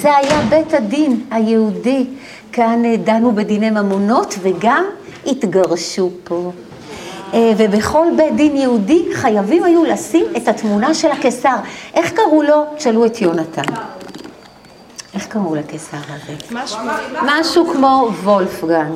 זה היה בית הדין היהודי. כאן דנו בדיני ממונות וגם התגרשו פה. ובכל בית דין יהודי חייבים היו לשים את התמונה של הקיסר. איך קראו לו? תשאלו את יונתן. איך קראו לקיסר הזה? משהו כמו וולפגנג.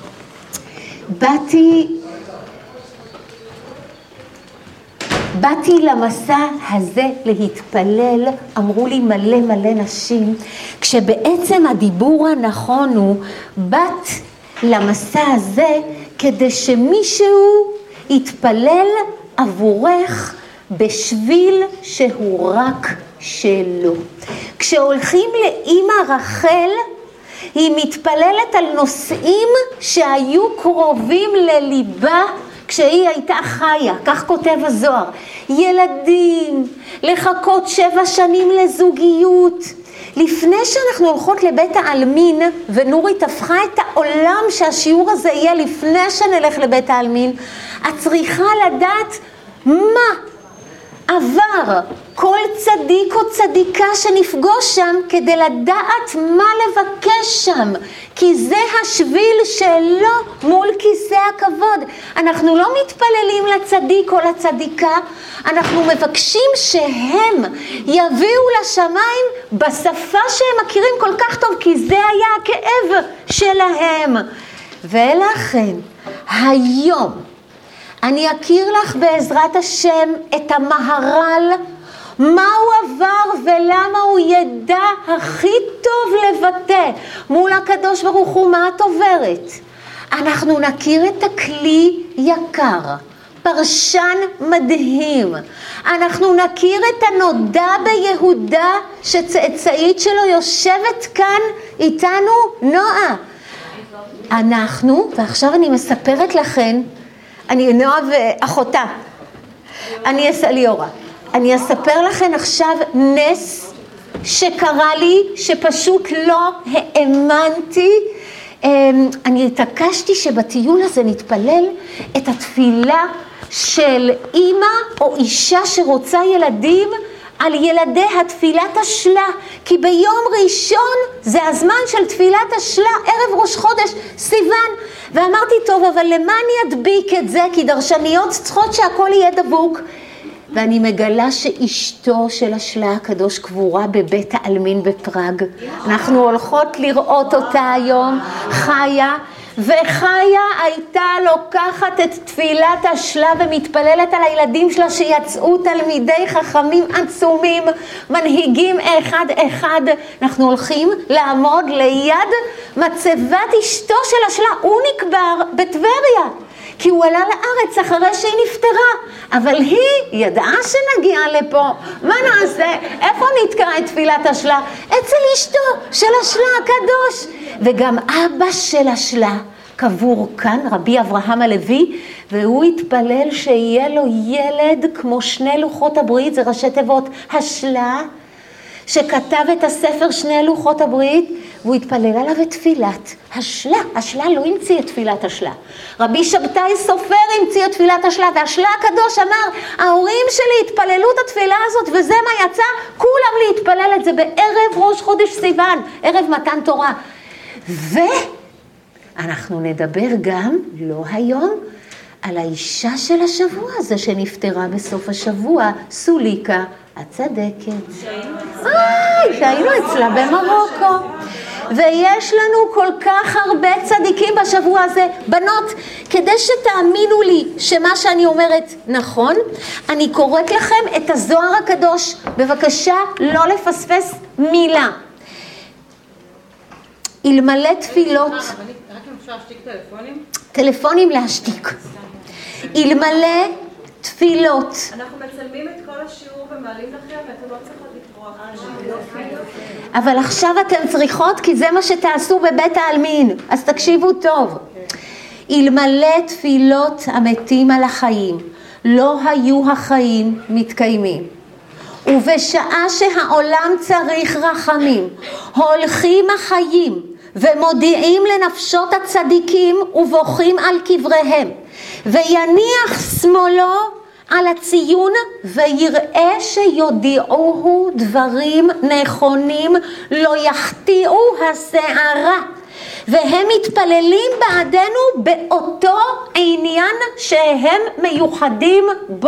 באתי למסע הזה להתפלל, אמרו לי מלא נשים, כשבעצם הדיבור הנכון הוא, באת למסע הזה כדי שמישהו יתפלל עבורך בשביל שהוא רק שלו. כשהולכים לאמא רחל, היא מתפללת על נושאים שהיו קרובים לליבה כשהיא הייתה חיה, כך כותב הזוהר. ילדים, לחכות 7 שנים לזוגיות. לפני שאנחנו הולכות לבית העלמין, ונורית הפכה את העולם שהשיעור הזה יהיה לפני שנלך לבית העלמין, את צריכה לדעת מה עבר כל צדיק או צדיקה שנפגוש שם, כדי לדעת מה לבקש שם, כי זה השביל שלו מול כיסא הכבוד. אנחנו לא מתפללים לצדיק או לצדיקה, אנחנו מבקשים שהם יביאו לשמיים בשפה שהם מכירים כל כך טוב, כי זה היה הכאב שלהם. ולכן היום אני אכיר לך בעזרת השם את המהר"ל, מה הוא עבר ולמה הוא ידע הכי טוב לבטא מול הקדוש ברוך הוא מה את עוברת. אנחנו נכיר את הכלי יקר, פרשן מדהים. אנחנו נכיר את הנודע ביהודה שצאצאית שלו יושבת כאן איתנו, נועה. אנחנו, ועכשיו אני מספרת לכם, אני נועה ואחותה, אני ליאורה. אני אספר לכם עכשיו נס שקרה לי, שפשוט לא האמנתי. אני התעקשתי שבטיול הזה נתפלל את התפילה של אימא או אישה שרוצה ילדים, על ילדי התפילת השלה, כי ביום ראשון זה הזמן של תפילת השלה, ערב ראש חודש סיוון. ואמרתי, טוב, אבל למה אני אדביק את זה? כי דרשניות צריכות שהכל יהיה דבוק. ואני מגלה שאשתו של השלה הקדוש קבורה בבית העלמין בפראג. אנחנו הולכות לראות אותה היום, חיה, וחיה הייתה לוקחת את תפילת השלה ומתפללת על הילדים שלה שיצאו תלמידי חכמים עצומים, מנהיגים אחד אחד. אנחנו הולכים לעמוד ליד מצבת אשתו של השלה, הוא נקבר בטבריה. כי הוא עלה לארץ אחרי שהיא נפטרה, אבל היא ידעה שנגיע לפה. מה נעשה? איפה נתקרא את תפילת השלה? אצל אשתו של השלה הקדוש. וגם אבא של השלה קבור כאן, רבי אברהם הלוי, והוא התפלל שיהיה לו ילד כמו 2 לוחות הברית, זה ראשי תיבות השלה, שכתב את הספר 2 לוחות הברית, והוא התפלל עליו את תפילת השלה. השלה לא המציא את תפילת השלה. רבי שבתאי סופר המציא את תפילת השלה, והשלה הקדוש אמר, ההורים שלי התפללו את התפילה הזאת, וזה מה יצא, כולם להתפלל את זה בערב ראש חודש סיוון, ערב מתן תורה. ואנחנו נדבר גם, לא היום, על האישה של השבוע הזה שנפטרה בסוף השבוע, סוליקה הצדקת. שהיינו אצלה במרוקו. ויש לנו כל כך הרבה צדיקים בשבוע הזה. בנות, כדי שתאמינו לי שמה שאני אומרת נכון, אני קוראת לכם את הזוהר הקדוש. בבקשה לא לפספס מילה. אלמלא תפילות. רק אם אפשר להשתיק טלפונים? טלפונים להשתיק. אלמלא תפילות. אנחנו מצלמים את כל השיעור ומעלים לכם, ואתם לא צריכות לקרוא. אבל עכשיו אתם צריכות, כי זה מה שתעשו בבית העלמין. אז תקשיבו טוב. אלמלא תפילות המתים על החיים, לא היו החיים מתקיימים. ובשעה שהעולם צריך רחמים, הולכים החיים ומודיעים לנפשות הצדיקים ובוכים על קבריהם, ויניח שמאלו על הציון, ויראה שיודיעוהו דברים נכונים, לא יחטיאו השערה. והם מתפללים בעדנו באותו עניין שהם מיוחדים בו.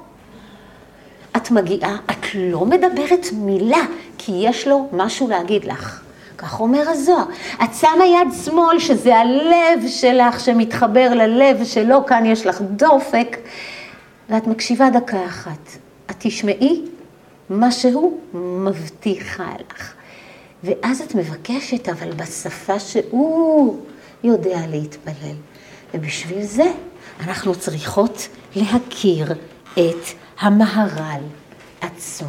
את מגיעה, את לא מדברת מילה, כי יש לו משהו להגיד לך. כך אומר הזוהר. את שמה יד שמאל, שזה הלב שלך שמתחבר ללב שלו, כאן יש לך דופק, ואת מקשיבה דקה אחת. את תשמעי מה שהוא מבטיחה לך. ואז את מבקשת, אבל בשפה שהוא יודע להתפלל. ובשביל זה אנחנו צריכות להכיר את המהר"ל עצמו.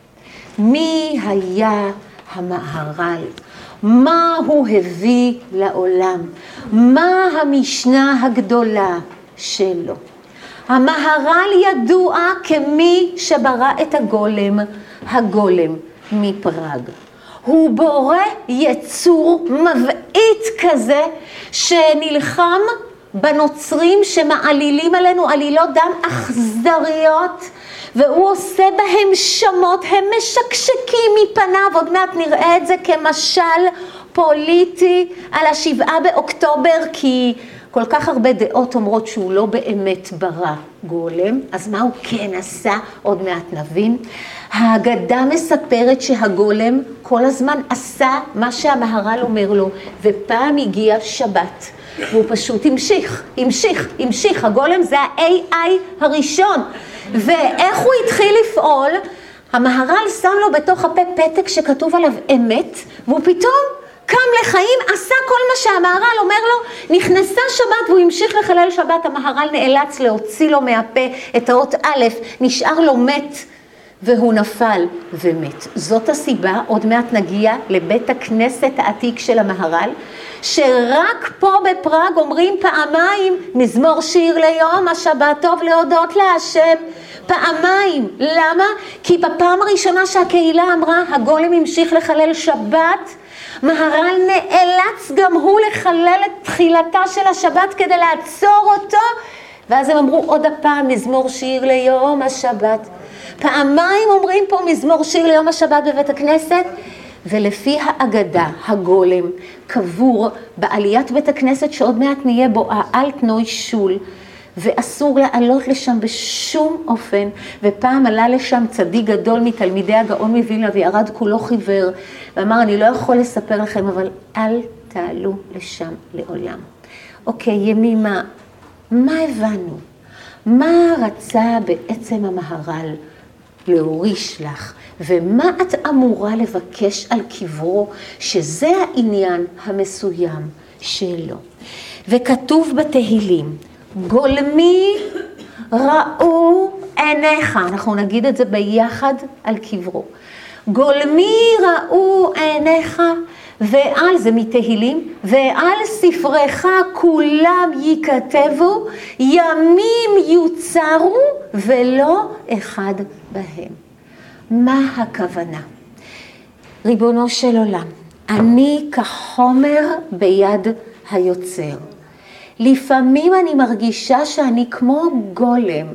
מי היה המהר"ל? מה הוא הביא לעולם? מה המשנה הגדולה שלו? המהר"ל ידוע כמי שברא את הגולם מפראג. הוא בורא יצור מבעית כזה שנלחם בנוצרים שמעלילים עלינו עלילות דם אכזריות, והוא עושה בהם שמות, הם משקשקים מפניו. עוד מעט נראה את זה כמשל פוליטי על 7 באוקטובר, כי כל כך הרבה דעות אומרות שהוא לא באמת ברא גולם, אז מה הוא כן עשה? עוד מעט נבין. ההגדה מספרת שהגולם כל הזמן עשה מה שהמהר"ל אומר לו, ופעם הגיע שבת, והוא פשוט המשיך. הגולם זה ה-AI הראשון. ואיך הוא התחיל לפעול? המהר"ל שם לו בתוך הפה פתק שכתוב עליו אמת, והוא פתאום קם לחיים, עשה כל מה שהמהר"ל אומר לו. נכנסה שבת והוא המשיך לחלל שבת. המהר"ל נאלץ להוציא לו מהפה את האות א', נשאר לו מת, והוא נפל ומת. זאת הסיבה, עוד מעט נגיע לבית הכנסת העתיק של המהר"ל, שרק פה בפראג אומרים פעמיים מזמור שיר ליום השבת טוב להודות להשם. פעמיים. למה? כי בפעם הראשונה שהקהילה אמרה הגולם המשיך לחלל שבת, מהר"ל נאלץ גם הוא לחלל את תחילתה של השבת כדי לעצור אותו, ואז הם אמרו עוד הפעם מזמור שיר ליום השבת. פעמיים אומרים פה מזמור שיר ליום השבת בבית הכנסת, ולפי האגדה הגולם קבור בעליית בית הכנסת שעוד מעט נהיה בו האלטנוי שול, ואסור לעלות לשם בשום אופן. ופעם עלה לשם צדיק גדול מתלמידי הגאון מווילנה וירד כולו חיוור, ואמר אני לא יכול לספר לכם, אבל אל תעלו לשם לעולם. אוקיי, ימימה, מה הבנו? מה רצה בעצם המהר"ל להוריש לך? ומה את אמורה לבקש על קברו, שזה העניין המסוים שלו? וכתוב בתהילים, גולמי ראו עיניך, אנחנו נגיד את זה ביחד על קברו. גולמי ראו עיניך, ועל זה מתהילים, ועל ספרך כולם ייכתבו, ימים יוצרו ולא אחד בהם. מה הכוונה? ריבונו של עולם, אני כחומר ביד היוצר. לפעמים אני מרגישה שאני כמו גולם,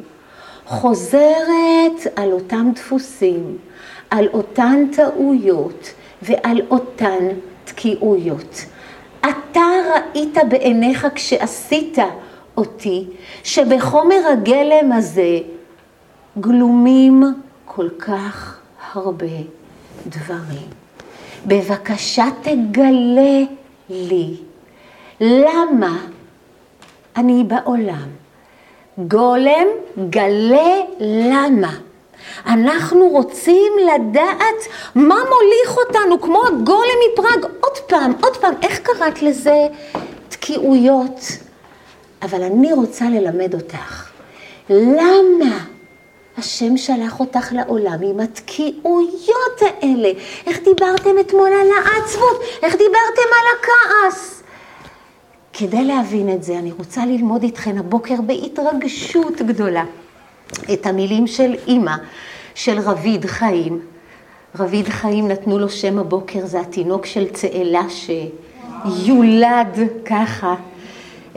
חוזרת על אותם דפוסים, על אותן טעויות ועל אותן תקיעויות. אתה ראית בעיניך כשעשית אותי שבחומר הגלם הזה גלומים כל כך הרבה דברים. בבקשה תגלה לי למה אני בעולם. גולם, גלה למה. אנחנו רוצים לדעת מה מוליך אותנו, כמו הגולם מפראג. עוד פעם, איך קראת לזה? תקיעויות. אבל אני רוצה ללמד אותך. למה השם שלח אותך לעולם עם התקיעויות האלה? איך דיברתם אתמול על העצבות? איך דיברתם על הכעס? כדי להבין את זה, אני רוצה ללמוד איתכן הבוקר בהתרגשות גדולה את המילים של אמא, של רביד חיים. רביד חיים נתנו לו שם הבוקר, זה התינוק של צאלה שיולד ככה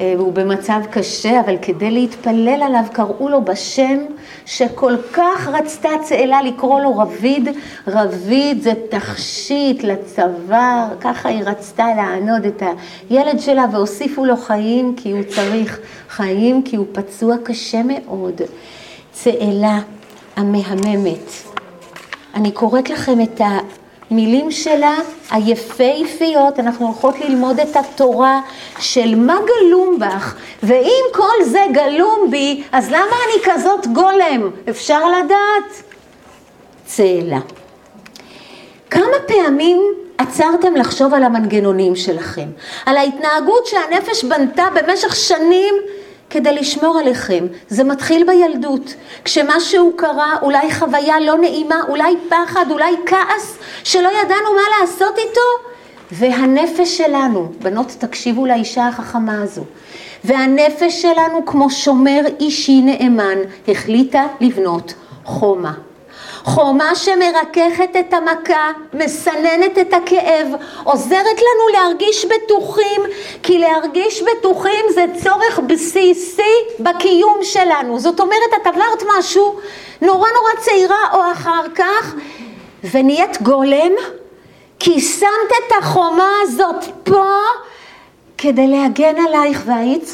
והוא במצב קשה, אבל כדי להתפלל עליו קראו לו בשם שכל כך רצתה צאלה לקרוא לו רביד. רביד זה תכשיט לצוואר, ככה היא רצתה לענוד את הילד שלה, והוסיפו לו חיים כי הוא צריך חיים, כי הוא פצוע קשה מאוד. צאלה המהממת. אני קוראת לכם את המילים שלה, היפהפיות. אנחנו הולכות ללמוד את התורה של מה גלום בך, ואם כל זה גלום בי, אז למה אני כזאת גולם? אפשר לדעת? צאלה. כמה פעמים עצרתם לחשוב על המנגנונים שלכם, על ההתנהגות שהנפש בנתה במשך שנים כדי לשמור עליכם? זה מתחיל בילדות, כשמשהו קרה, אולי חוויה לא נעימה, אולי פחד, אולי כעס, שלא ידענו מה לעשות איתו, והנפש שלנו, בנות תקשיבו לאישה החכמה הזו, והנפש שלנו כמו שומר אישי נאמן, החליטה לבנות חומה. חומה שמרככת את המכה, מסננת את הכאב, עוזרת לנו להרגיש בטוחים, כי להרגיש בטוחים זה צורך בסיסי בקיום שלנו. זאת אומרת, את עברת משהו נורא צעירה או אחר כך, ונהיית גולם, כי שמת את החומה הזאת פה, כדי להגן עלייך, והיית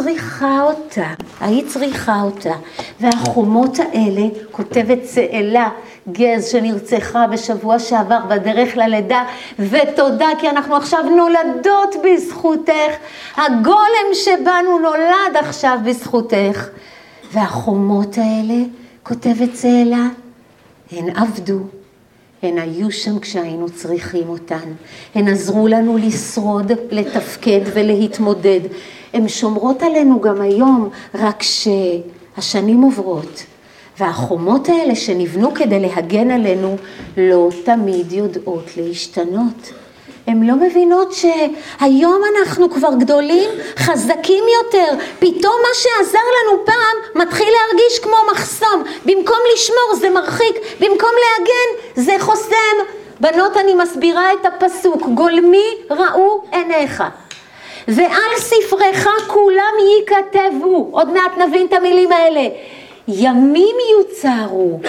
צריכה אותה. והחומות האלה, כותבת צאלה, גז שנרצחה בשבוע שעבר בדרך ללידה, ותודה כי אנחנו עכשיו נולדות בזכותך, הגולם שבנו נולד עכשיו בזכותך. והחומות האלה, כותבת צאלה, הן עבדו, הן היו שם כשהיינו צריכים אותן, הן עזרו לנו לשרוד, לתפקד ולהתמודד. הן שומרות עלינו גם היום, רק שהשנים עוברות. והחומות האלה שנבנו כדי להגן עלינו לא תמיד יודעות להשתנות. הן לא מבינות שהיום אנחנו כבר גדולים, חזקים יותר. פתאום מה שעזר לנו פעם מתחיל להרגיש כמו מחסום. במקום לשמור זה מרחיק, במקום להגן זה חוסם. בנות, אני מסבירה את הפסוק, גולמי ראו עיניך, ועל ספרך כולם ייכתבו. עוד מעט נבין את המילים האלה. ימים יוצרו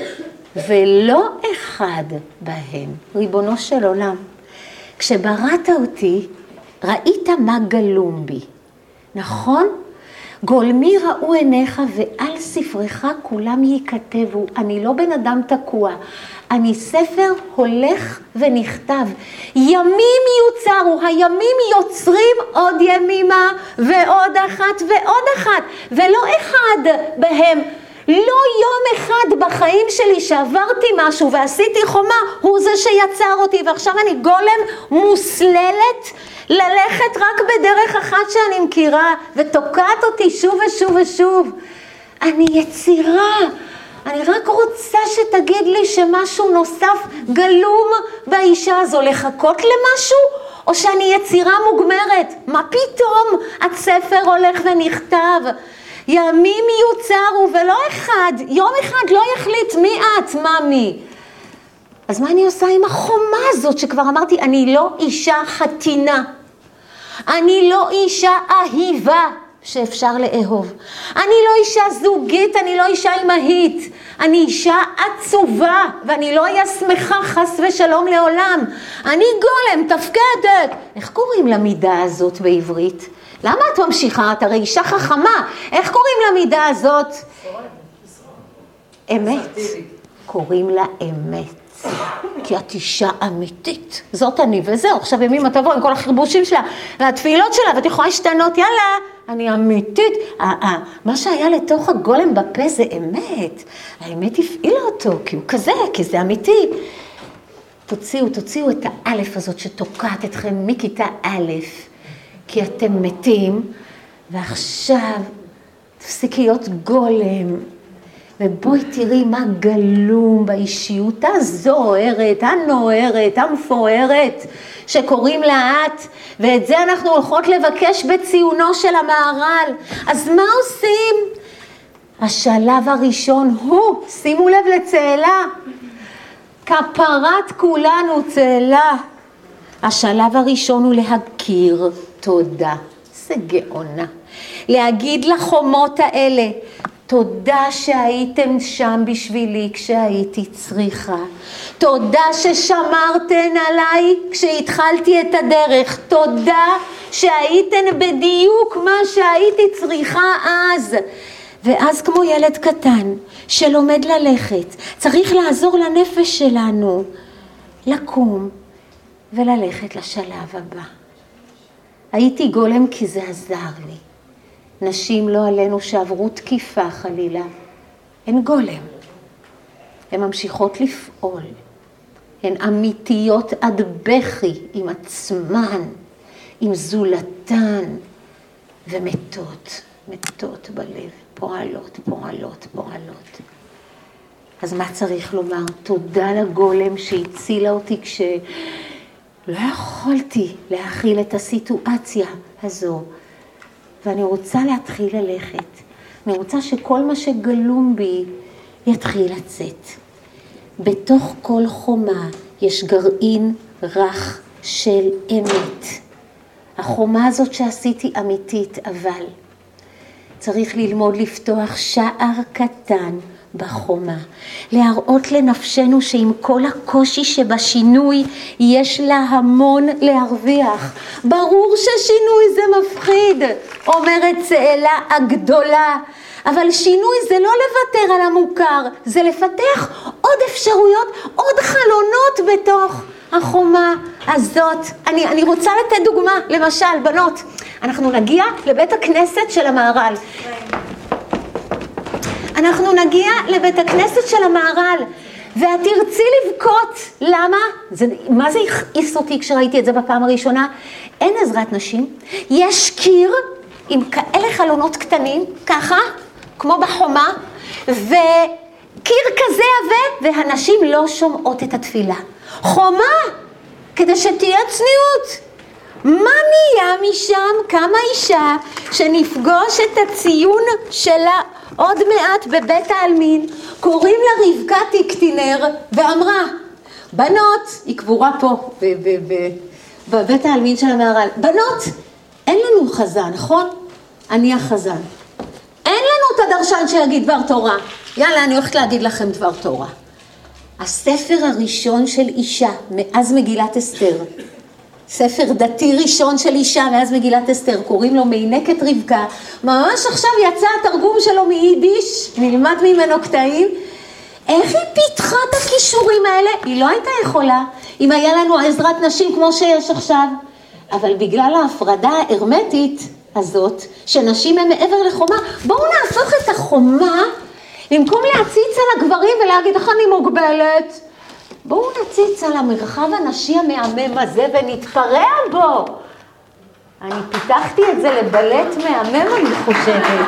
ולא אחד בהם. ריבונו של עולם, כשבראת אותי, ראית מה גלום בי, נכון? גולמי ראו עיניך ועל ספרך כולם ייכתבו. אני לא בן אדם תקוע, אני ספר הולך ונכתב. ימים יוצרו, הימים יוצרים עוד ימימה ועוד אחת ועוד אחת, ולא אחד בהם. לא יום אחד בחיים שלי שעברתי משהו ועשיתי חומה, הוא זה שיצר אותי, ועכשיו אני גולם מוסללת ללכת רק בדרך אחת שאני מכירה, ותוקעת אותי שוב ושוב ושוב. אני יצירה, אני רק רוצה שתגיד לי שמשהו נוסף גלום באישה הזו, לחכות למשהו, או שאני יצירה מוגמרת. מה פתאום? הספר הולך ונכתב. ימים יוצרו ולא אחד, יום אחד לא יחליט מי את, מה מי. אז מה אני עושה עם החומה הזאת שכבר אמרתי, אני לא אישה חתינה, אני לא אישה אהיבה שאפשר לאהוב, אני לא אישה זוגית, אני לא אישה אמהית, אני אישה עצובה, ואני לא אהיה שמחה חס ושלום לעולם. אני גולם, תפקדת. איך קוראים למידה הזאת בעברית? למה את ממשיכה? את הרי אישה חכמה. איך קוראים למידה הזאת? אמת. קוראים לה אמת. כי את אישה אמיתית. זאת אני וזהו. עכשיו ימימה תבוא עם כל החרבושים שלה והתפילות שלה, ואת יכולה להשתנות, יאללה, אני אמיתית. מה שהיה לתוך הגולם בפה זה אמת. האמת הפעילה אותו, כי הוא כזה, כי זה אמיתי. תוציאו את האלף הזאת שתוקעת אתכם מכיתה א', כי אתם מתים, ועכשיו תפסיקי להיות גולם, ובואי תראי מה גלום באישיות הזוהרת, הנוערת, המפוארת, שקוראים לה את, ואת זה אנחנו הולכות לבקש בציונו של המהר"ל. אז מה עושים? השלב הראשון הוא, שימו לב לצאלה, כפרת כולנו צאלה. השלב הראשון הוא להכיר תודה. זה גאונה. להגיד לחומות האלה, תודה שהייתם שם בשבילי כשהייתי צריכה. תודה ששמרתן עליי כשהתחלתי את הדרך. תודה שהייתן בדיוק מה שהייתי צריכה אז. ואז כמו ילד קטן שלומד ללכת, צריך לעזור לנפש שלנו לקום וללכת לשלב הבא. הייתי גולם כי זה עזר לי. נשים לא עלינו שעברו תקיפה חלילה, הן גולם. הן ממשיכות לפעול. הן אמיתיות עד בכי עם עצמן, עם זולתן, ומתות, מתות בלב, פועלות, פועלות, פועלות. אז מה צריך לומר? תודה לגולם שהצילה אותי כשלא יכולתי להכיל את הסיטואציה הזו. ואני רוצה להתחיל ללכת. אני רוצה שכל מה שגלום בי יתחיל לצאת. בתוך כל חומה יש גרעין רך של אמת. החומה הזאת שעשיתי אמיתית, אבל צריך ללמוד לפתוח שער קטן בחומה. להראות לנפשנו שעם כל הקושי שבשינוי יש לה המון להרוויח. ברור ששינוי זה מפחיד, אומרת צאלה הגדולה. אבל שינוי זה לא לוותר על המוכר, זה לפתח עוד אפשרויות, עוד חלונות בתוך החומה הזאת. אני רוצה לתת דוגמה, למשל, בנות, אנחנו נגיע לבית הכנסת של המהר"ל. אנחנו נגיע לבית הכנסת של המהר"ל, ואת תרצי לבכות. למה? מה זה הכעיס אותי כשראיתי את זה בפעם הראשונה? אין עזרת נשים, יש קיר עם כאלה חלונות קטנים, ככה, כמו בחומה, וקיר כזה עבה, והנשים לא שומעות את התפילה. חומה, כדי שתהיה צניעות. מה נהיה משם? כמה אישה שנפגוש את הציון שלה עוד מעט בבית העלמין, קוראים לה רבקה טיקטינר, ואמרה, בנות, היא קבורה פה בבית העלמין של המהר"ל, בנות, אין לנו חזן, נכון? אני החזן. אין לנו את הדרשן שיגיד דבר תורה. יאללה, אני הולכת להגיד לכם דבר תורה. הספר הראשון של אישה מאז מגילת אסתר, ספר דתי ראשון של אישה מאז מגילת אסתר, קוראים לו מינקת רבקה, ממש עכשיו יצא התרגום שלו מיידיש, נלמד ממנו קטעים. איך היא פיתחה את הכישורים האלה? היא לא הייתה יכולה, אם היה לנו עזרת נשים כמו שיש עכשיו, אבל בגלל ההפרדה ההרמטית הזאת, שנשים הם מעבר לחומה, בואו נהפוך את החומה, במקום להציץ על הגברים ולהגיד, איך אני מוגבלת, בואו נציץ על המרחב הנשי המהמם הזה ונתפרע בו. אני פיתחתי את זה לבלט מהמם, אני חושבת.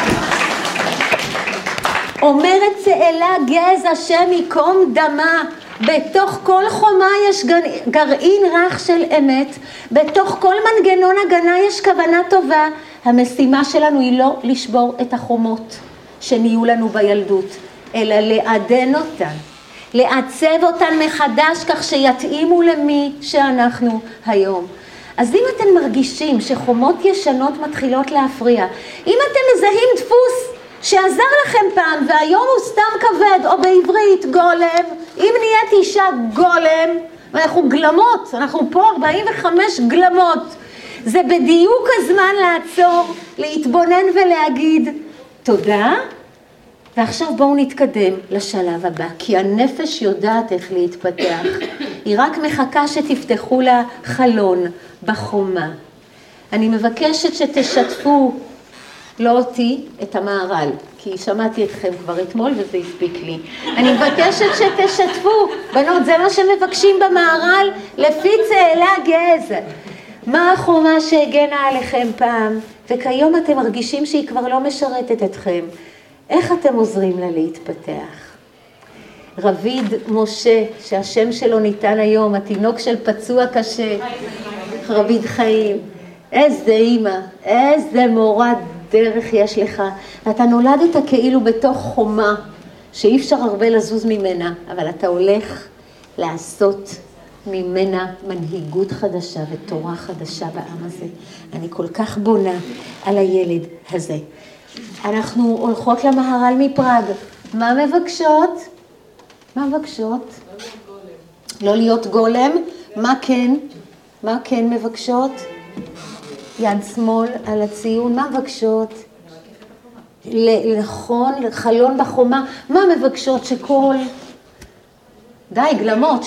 אומרת צאלה גז השם יקום דמה, בתוך כל חומה יש גרעין רך של אמת, בתוך כל מנגנון הגנה יש כוונה טובה. המשימה שלנו היא לא לשבור את החומות שנהיו לנו בילדות, אלא לעדן אותן. לעצב אותן מחדש כך שיתאימו למי שאנחנו היום. אז אם אתם מרגישים שחומות ישנות מתחילות להפריע, אם אתם מזהים דפוס שעזר לכם פעם והיום הוא סתם כבד, או בעברית גולם, אם נהיית אישה גולם, ואנחנו גלמות, אנחנו פה 45 גלמות, זה בדיוק הזמן לעצור, להתבונן ולהגיד תודה, ועכשיו בואו נתקדם לשלב הבא, כי הנפש יודעת איך להתפתח. היא רק מחכה שתפתחו לה חלון בחומה. אני מבקשת שתשתפו, לא אותי, את המהר"ל, כי שמעתי אתכם כבר אתמול וזה הספיק לי. אני מבקשת שתשתפו, בנות, זה מה שמבקשים במהר"ל, לפי צאלה גז. מה החומה שהגנה עליכם פעם, וכיום אתם מרגישים שהיא כבר לא משרתת אתכם? איך אתם עוזרים לה להתפתח? רביד משה, שהשם שלו ניתן היום, התינוק של פצוע קשה, רביד חיים. איזה אימא, איזה מורת דרך יש לך. אתה נולדת כאילו בתוך חומה, שאי אפשר הרבה לזוז ממנה, אבל אתה הולך לעשות ממנה מנהיגות חדשה ותורה חדשה בעם הזה. אני כל כך בונה על הילד הזה. אנחנו הולכות למהר"ל מפראג. מה מבקשות? מה מבקשות? לא להיות גולם. מה כן? מה כן מבקשות? יד שמאל על הציון. מה מבקשות? נכון, חלון בחומה. מה מבקשות? שכל? די, גלמות,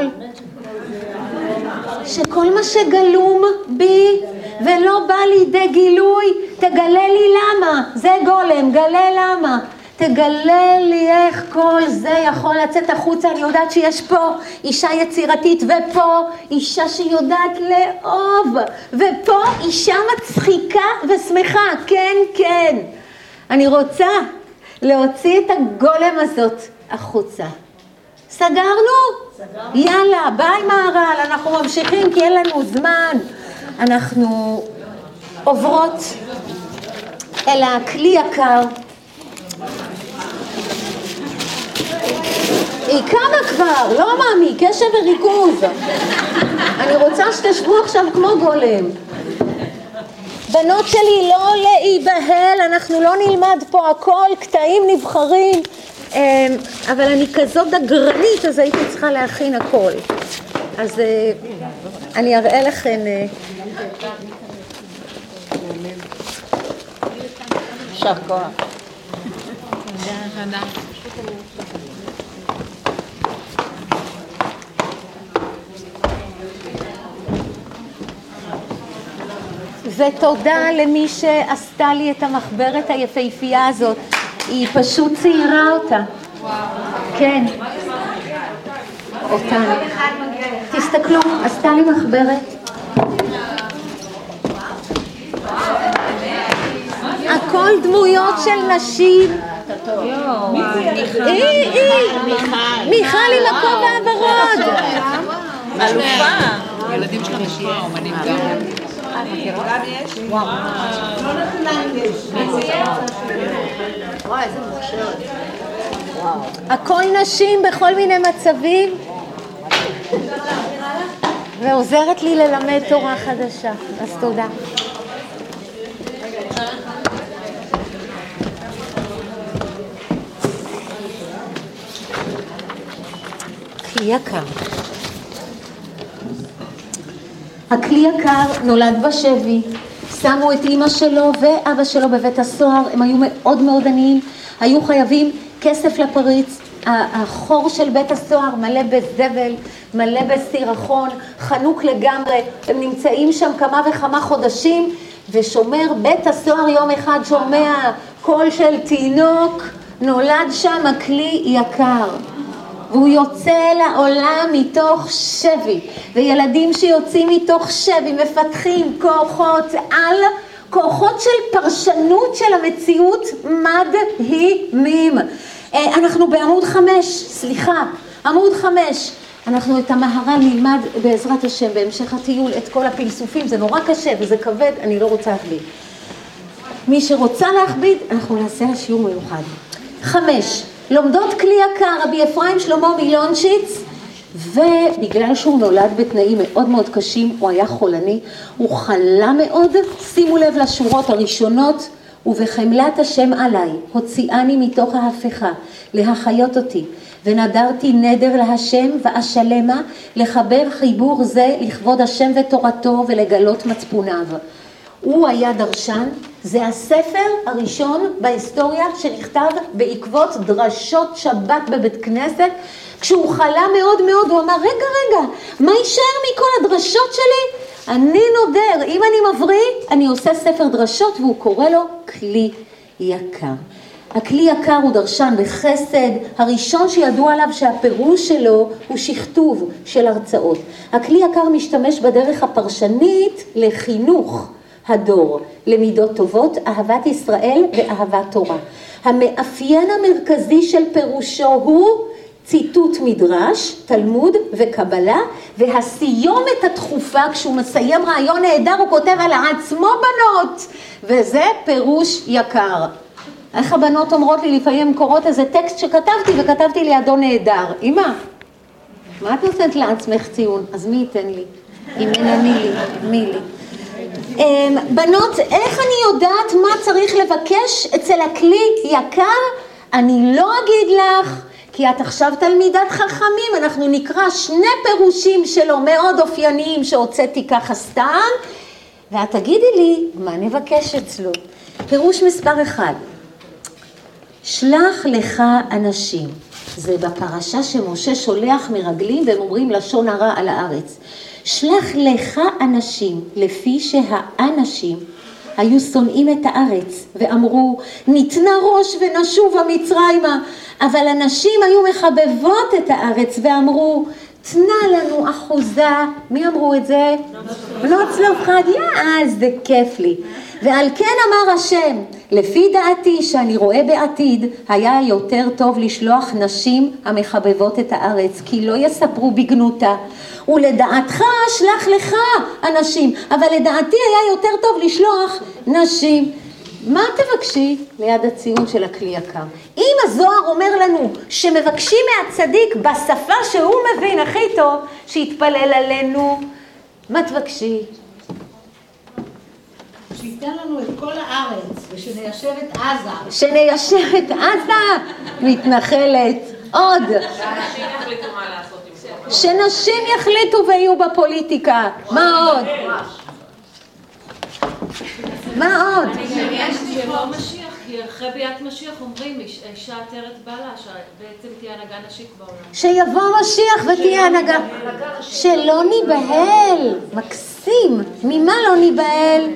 שכל מה שגלום בי ולא בא לידי גילוי, תגלה לי למה. זה גולם, גלה למה. תגלה לי איך כל זה יכול לצאת החוצה. אני יודעת שיש פה אישה יצירתית, ופה אישה שיודעת לאהוב, ופה אישה מצחיקה ושמחה. כן, כן. אני רוצה להוציא את הגולם הזאת החוצה. סגרנו? יאללה, ביי מהר"ל, אנחנו ממשיכים כי אין לנו זמן. אנחנו עוברות אל הכלי יקר. היא קמה כבר, לא מאמי, קשב וריכוז. אני רוצה שתשבו עכשיו כמו גולם. בנות שלי, לא להיבהל, אנחנו לא נלמד פה הכל, קטעים נבחרים. אבל אני כזאת דגרנית, אז הייתי צריכה להכין הכל. אז אני אראה לכם. יישר כוח. ותודה למי שעשתה לי את המחברת היפהפייה הזאת. היא פשוט ציירה אותה. כן. אותה. תסתכלו, עשתה לי מחברת. הכל דמויות של נשים. מיכל עם הכובע הוורוד. אלופה. ילדים של המשפחה, אומנים גם. גם יש? וואו. לא לכולם יש. וואי, איזה מוכשרת. הכל נשים בכל מיני מצבים. ועוזרת לי ללמד תורה חדשה. אז תודה. כלי יקר. הכלי יקר נולד בשבי, שמו את אמא שלו ואבא שלו בבית הסוהר, הם היו מאוד מאוד עניים, היו חייבים כסף לפריץ, החור של בית הסוהר מלא בזבל, מלא בסירחון, חנוק לגמרי, הם נמצאים שם כמה וכמה חודשים, ושומר בית הסוהר יום אחד שומע קול של תינוק, נולד שם הכלי יקר. והוא יוצא לעולם מתוך שבי, וילדים שיוצאים מתוך שבי מפתחים כוחות על, כוחות של פרשנות של המציאות מדהימים. אנחנו בעמוד 5, עמוד 5. אנחנו את המהר"ל נלמד בעזרת השם בהמשך הטיול את כל הפלסופים, זה נורא קשה וזה כבד, אני לא רוצה להכביד. מי שרוצה להכביד, אנחנו נעשה שיעור מיוחד. 5. לומדות כלי יקר, רבי אפרים שלמה מילונשיץ, ובגלל שהוא נולד בתנאים מאוד מאוד קשים, הוא היה חולני, הוא חלה מאוד, שימו לב לשורות הראשונות, ובחמלת השם עליי, הוציאני מתוך ההפכה, להחיות אותי, ונדרתי נדר להשם ואשלמה, לחבר חיבור זה לכבוד השם ותורתו ולגלות מצפוניו. הוא היה דרשן, זה הספר הראשון בהיסטוריה שנכתב בעקבות דרשות שבת בבית כנסת. כשהוא חלה מאוד מאוד, הוא אמר, רגע, מה יישאר מכל הדרשות שלי? אני נודר, אם אני מבריא, אני עושה ספר דרשות, והוא קורא לו כלי יקר. הכלי יקר הוא דרשן בחסד, הראשון שידוע עליו שהפירוש שלו הוא שכתוב של הרצאות. הכלי יקר משתמש בדרך הפרשנית לחינוך הדור, למידות טובות, אהבת ישראל ואהבת תורה. המאפיין המרכזי של פירושו הוא ציטוט מדרש, תלמוד וקבלה, והסיומת התכופה, כשהוא מסיים רעיון נהדר, הוא כותב על עצמו בנות, וזה פירוש יקר. איך הבנות אומרות לי, לפעמים קוראות איזה טקסט שכתבתי, וכתבתי לידו נהדר. אמא, מה את נותנת לעצמך ציון? אז מי ייתן לי? אם אין אני לי, מי לי? בנות, איך אני יודעת מה צריך לבקש אצל הכלי יקר? אני לא אגיד לך, כי את עכשיו תלמידת חכמים, אנחנו נקרא 2 פירושים שלו מאוד אופייניים שהוצאתי ככה סתם, ואת תגידי לי מה נבקש אצלו. פירוש מספר 1, שלח לך אנשים. זה בפרשה שמשה שולח מרגלים והם אומרים לשון הרע על הארץ. שלח לך אנשים, לפי שהאנשים היו שונאים את הארץ ואמרו ניתנה ראש ונשובה מצרימה, אבל הנשים היו מחבבות את הארץ ואמרו תנה לנו אחוזה. מי אמרו את זה? בנות צלופחד. זה כיף לי. ועל כן אמר השם, לפי דעתי שאני רואה בעתיד, היה יותר טוב לשלוח נשים המחבבות את הארץ, כי לא יספרו בגנותה. ולדעתך שלח לך אנשים, אבל לדעתי היה יותר טוב לשלוח נשים. מה תבקשי ליד הציון של הכלי יקר? אם הזוהר אומר לנו שמבקשים מהצדיק בשפה שהוא מבין הכי טוב, שיתפלל עלינו, מה תבקשי? שייתן לנו את כל הארץ ושניישב את עזה. שניישב את עזה, מתנחלת. עוד. שאנשים יחליטו מה לעשות עם זה. שנשים יחליטו ויהיו בפוליטיקה. מה עוד? מה עוד? יש שיבוא משיח, כי אחרי ביאת משיח אומרים אישה עטרת בעלה, שבעצם תהיה הנהגה נשית בעולם. שיבוא משיח ותהיה הנהגה. שלא ניבהל. מקסים. ממה לא ניבהל?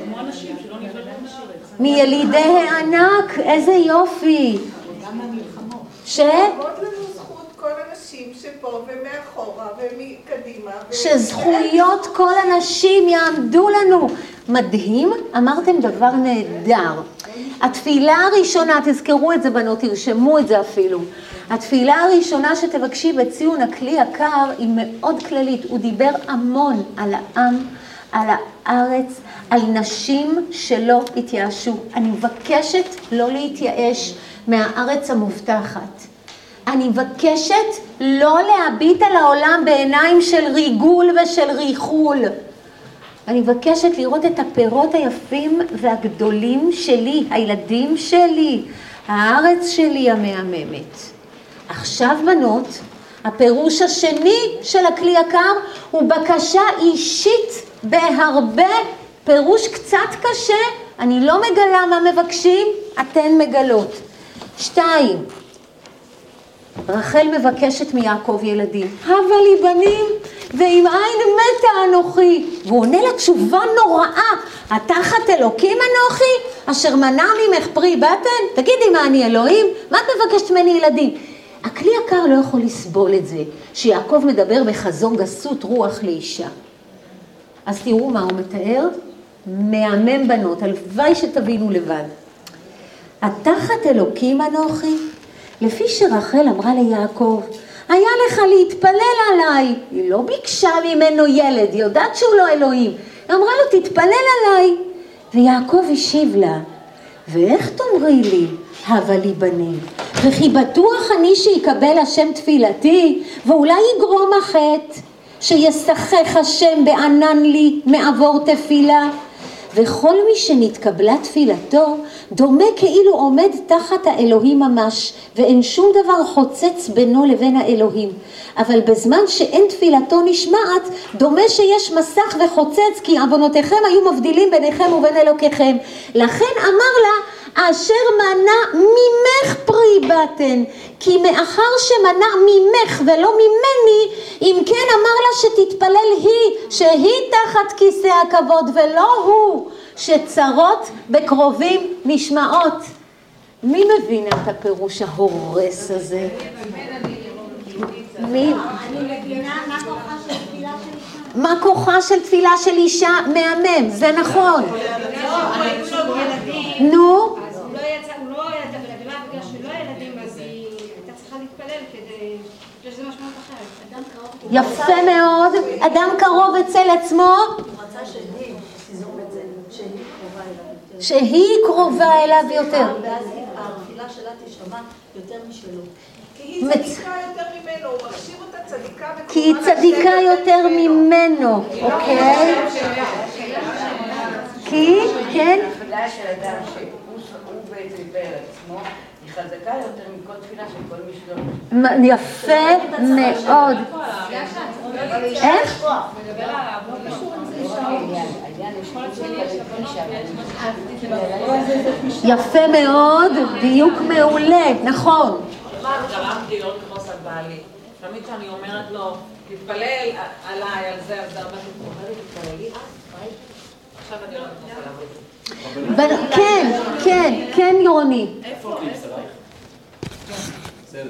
מילידי הענק. איזה יופי. עבוד לנו זכות כל הנשים שפה ומאחורה ומקדימה. שזכויות כל הנשים יעמדו לנו. מדהים, אמרתם דבר נהדר. התפילה הראשונה, תזכרו את זה בנות, תרשמו את זה אפילו. התפילה הראשונה שתבקשי בציון הכלי יקר היא מאוד כללית. הוא דיבר המון על העם, על הארץ, על נשים שלא התייאשו. אני מבקשת לא להתייאש מהארץ המובטחת. אני מבקשת לא להביט על העולם בעיניים של ריגול ושל ריחול. אני מבקשת לראות את הפירות היפים והגדולים שלי, הילדים שלי, הארץ שלי המהממת. עכשיו בנות, הפירוש השני של הכלי יקר הוא בקשה אישית בהרבה, פירוש קצת קשה, אני לא מגלה מה מבקשים, אתן מגלות. 2, רחל מבקשת מיעקב ילדים, הבה לי בנים ועם עין מתה אנוכי, והוא עונה לה תשובה נוראה, התחת אלוקים אנוכי אשר מנע ממך פרי בטן? תגידי מה אני אלוהים? מה את מבקשת ממני ילדים? הכלי יקר לא יכול לסבול את זה שיעקב מדבר בחזון גסות רוח לאישה. אז תראו מה הוא מתאר, מהמם בנות, הלוואי שתבינו לבד. התחת אלוקים אנוכי, לפי שרחל אמרה ליעקב, היה לך להתפלל עליי. היא לא ביקשה ממנו ילד, היא יודעת שהוא לא אלוהים. היא אמרה לו, תתפלל עליי. ויעקב השיב לה, ואיך תאמרי לי, הבה לי בנים? וכי בטוח אני שיקבל השם תפילתי, ואולי יגרום החטא, שישחך השם בענן לי מעבור תפילה. וכל מי שנתקבלה תפילתו דומה כאילו עומד תחת האלוהים ממש, ואין שום דבר חוצץ בינו לבין האלוהים. אבל בזמן שאין תפילתו נשמעת, דומה שיש מסך וחוצץ, כי עוונותיכם היו מבדילים ביניכם ובין אלוקיכם. לכן אמר לה, אשר מנע ממך פרי בטן, כי מאחר שמנע ממך ולא ממני, אם כן אמר לה שתתפלל היא, שהיא תחת כיסא הכבוד ולא הוא, שצרות בקרובים נשמעות. מי מבין את הפירוש ההורס הזה? מי? אני מבינה מה כוחה של תפילה של אישה. מה כוחה של תפילה של אישה? מהמם, זה נכון. נו? הוא לא יצא ולגלה בגלל שלא ילדים, אז היא הייתה צריכה להתפלל כדי שזה משמעות אחרת. יפה מאוד, אדם קרוב אצל עצמו. הוא רצה תיזום את זה, שהיא קרובה אליו. שהיא קרובה אליו יותר. ואז התפילה שלה תשמע יותר משלו. כי היא צדיקה יותר ממנו, הוא מחשיב אותה צדיקה וקרובה. כי היא צדיקה יותר ממנו, אוקיי? כי, כן? התפילה של אדם שהוא בעצם יפאר עצמו, היא חזקה יותר מכל תפילה של כל מי שלא. יפה מאוד. איך? יפה מאוד, דיוק מעולה, נכון. גרמתי לא לכעוס על בעלי. תמיד שאני אומרת לו, תתפלל עליי, על זה, הרבה שהוא אומר לי, תתפללי, עכשיו אני לא נכנס עליו את זה. כן, כן, כן יורוני. איפה? בסדר.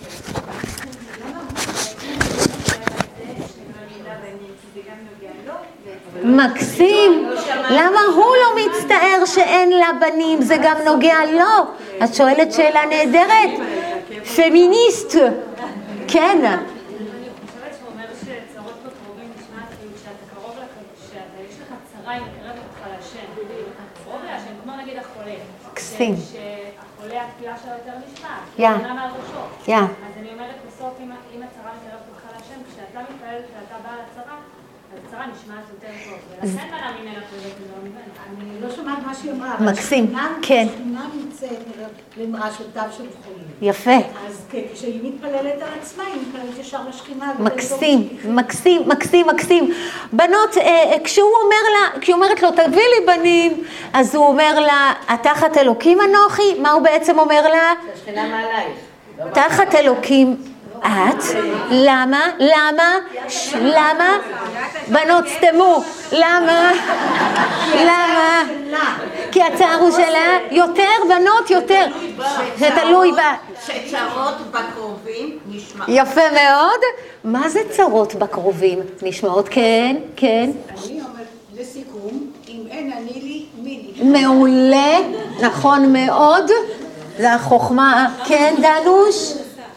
מקסים, למה הוא לא מצטער שאין לה בנים, זה גם נוגע לו. את שואלת שאלה נהדרת, פמיניסט, כן. אני חושבת שהוא אומר שצרות בקרובים נשמעת כאילו כשאתה קרוב יש לך צרה אם מקרב אותך להשם, קרוב להשם, כמו נגיד החולה. מקסים. שהחולה התפילה שלו יותר נשמעת, יא. נע מעל ראשו. אז אני אומרת בסוף אם הצרה מקרבת אותך להשם, כשאתה מתפלל ואתה בא לצרה, הצרה נשמעת יותר טוב, ולכן מנה ממנה פרדת ולא ממנה. אני לא שומעת מה שהיא אמרה. מקסים, כן. השכינה נמצאת למרשותיו של חולים. יפה. אז כשהיא מתפללת על עצמה, היא מתפללת ישר לשכינה. מקסים, מקסים, מקסים, מקסים. בנות, כשהיא אומרת לו, תביא לי בנים, אז הוא אומר לה, תחת אלוקים אנוכי? מה הוא בעצם אומר לה? השכינה מעלייך. תחת אלוקים את? למה? למה? למה? בנות סתמו. למה? למה? כי הצער הוא שלה יותר, בנות יותר. זה תלוי בה. שצרות בקרובים נשמעות. יפה מאוד. מה זה צרות בקרובים? נשמעות? כן, כן. אני אומרת, לסיכום, אם אין אני לי, מי לי? מעולה, נכון מאוד. זה החוכמה. כן, דנוש?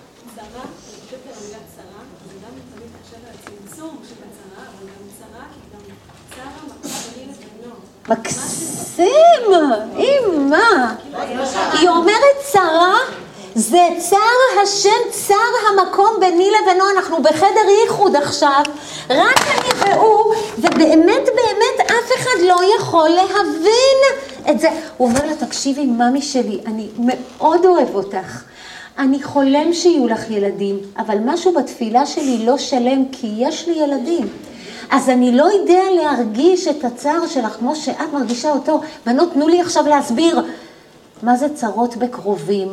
מקסים, אמא. היא אומרת צרה, זה צר השם, צר המקום ביני לבינו, אנחנו בחדר ייחוד עכשיו, רק אני והוא, ובאמת באמת אף אחד לא יכול להבין את זה. הוא אומר לה, תקשיבי ממי שלי, אני מאוד אוהב אותך, אני חולם שיהיו לך ילדים, אבל משהו בתפילה שלי לא שלם כי יש לי ילדים. אז אני לא יודע להרגיש את הצער שלך כמו שאת מרגישה אותו. בנות, תנו לי עכשיו להסביר. מה זה צרות בקרובים?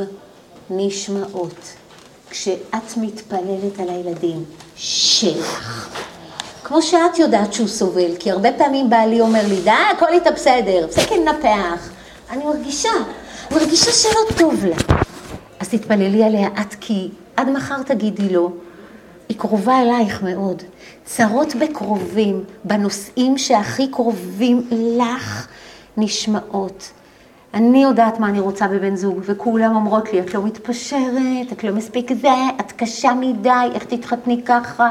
נשמעות. כשאת מתפללת על הילדים שלך. כמו שאת יודעת שהוא סובל, כי הרבה פעמים בעלי אומר לי, די, הכל איתה בסדר, פסק נפח. אני מרגישה שלא טוב לה. אז תתפללי עליה את, כי עד מחר תגידי לו, היא קרובה אלייך מאוד. צרות בקרובים, בנושאים שהכי קרובים לך, נשמעות. אני יודעת מה אני רוצה בבן זוג, וכולם אומרות לי, את לא מתפשרת, את לא מספיק זה, את קשה מדי, איך תתחתני ככה.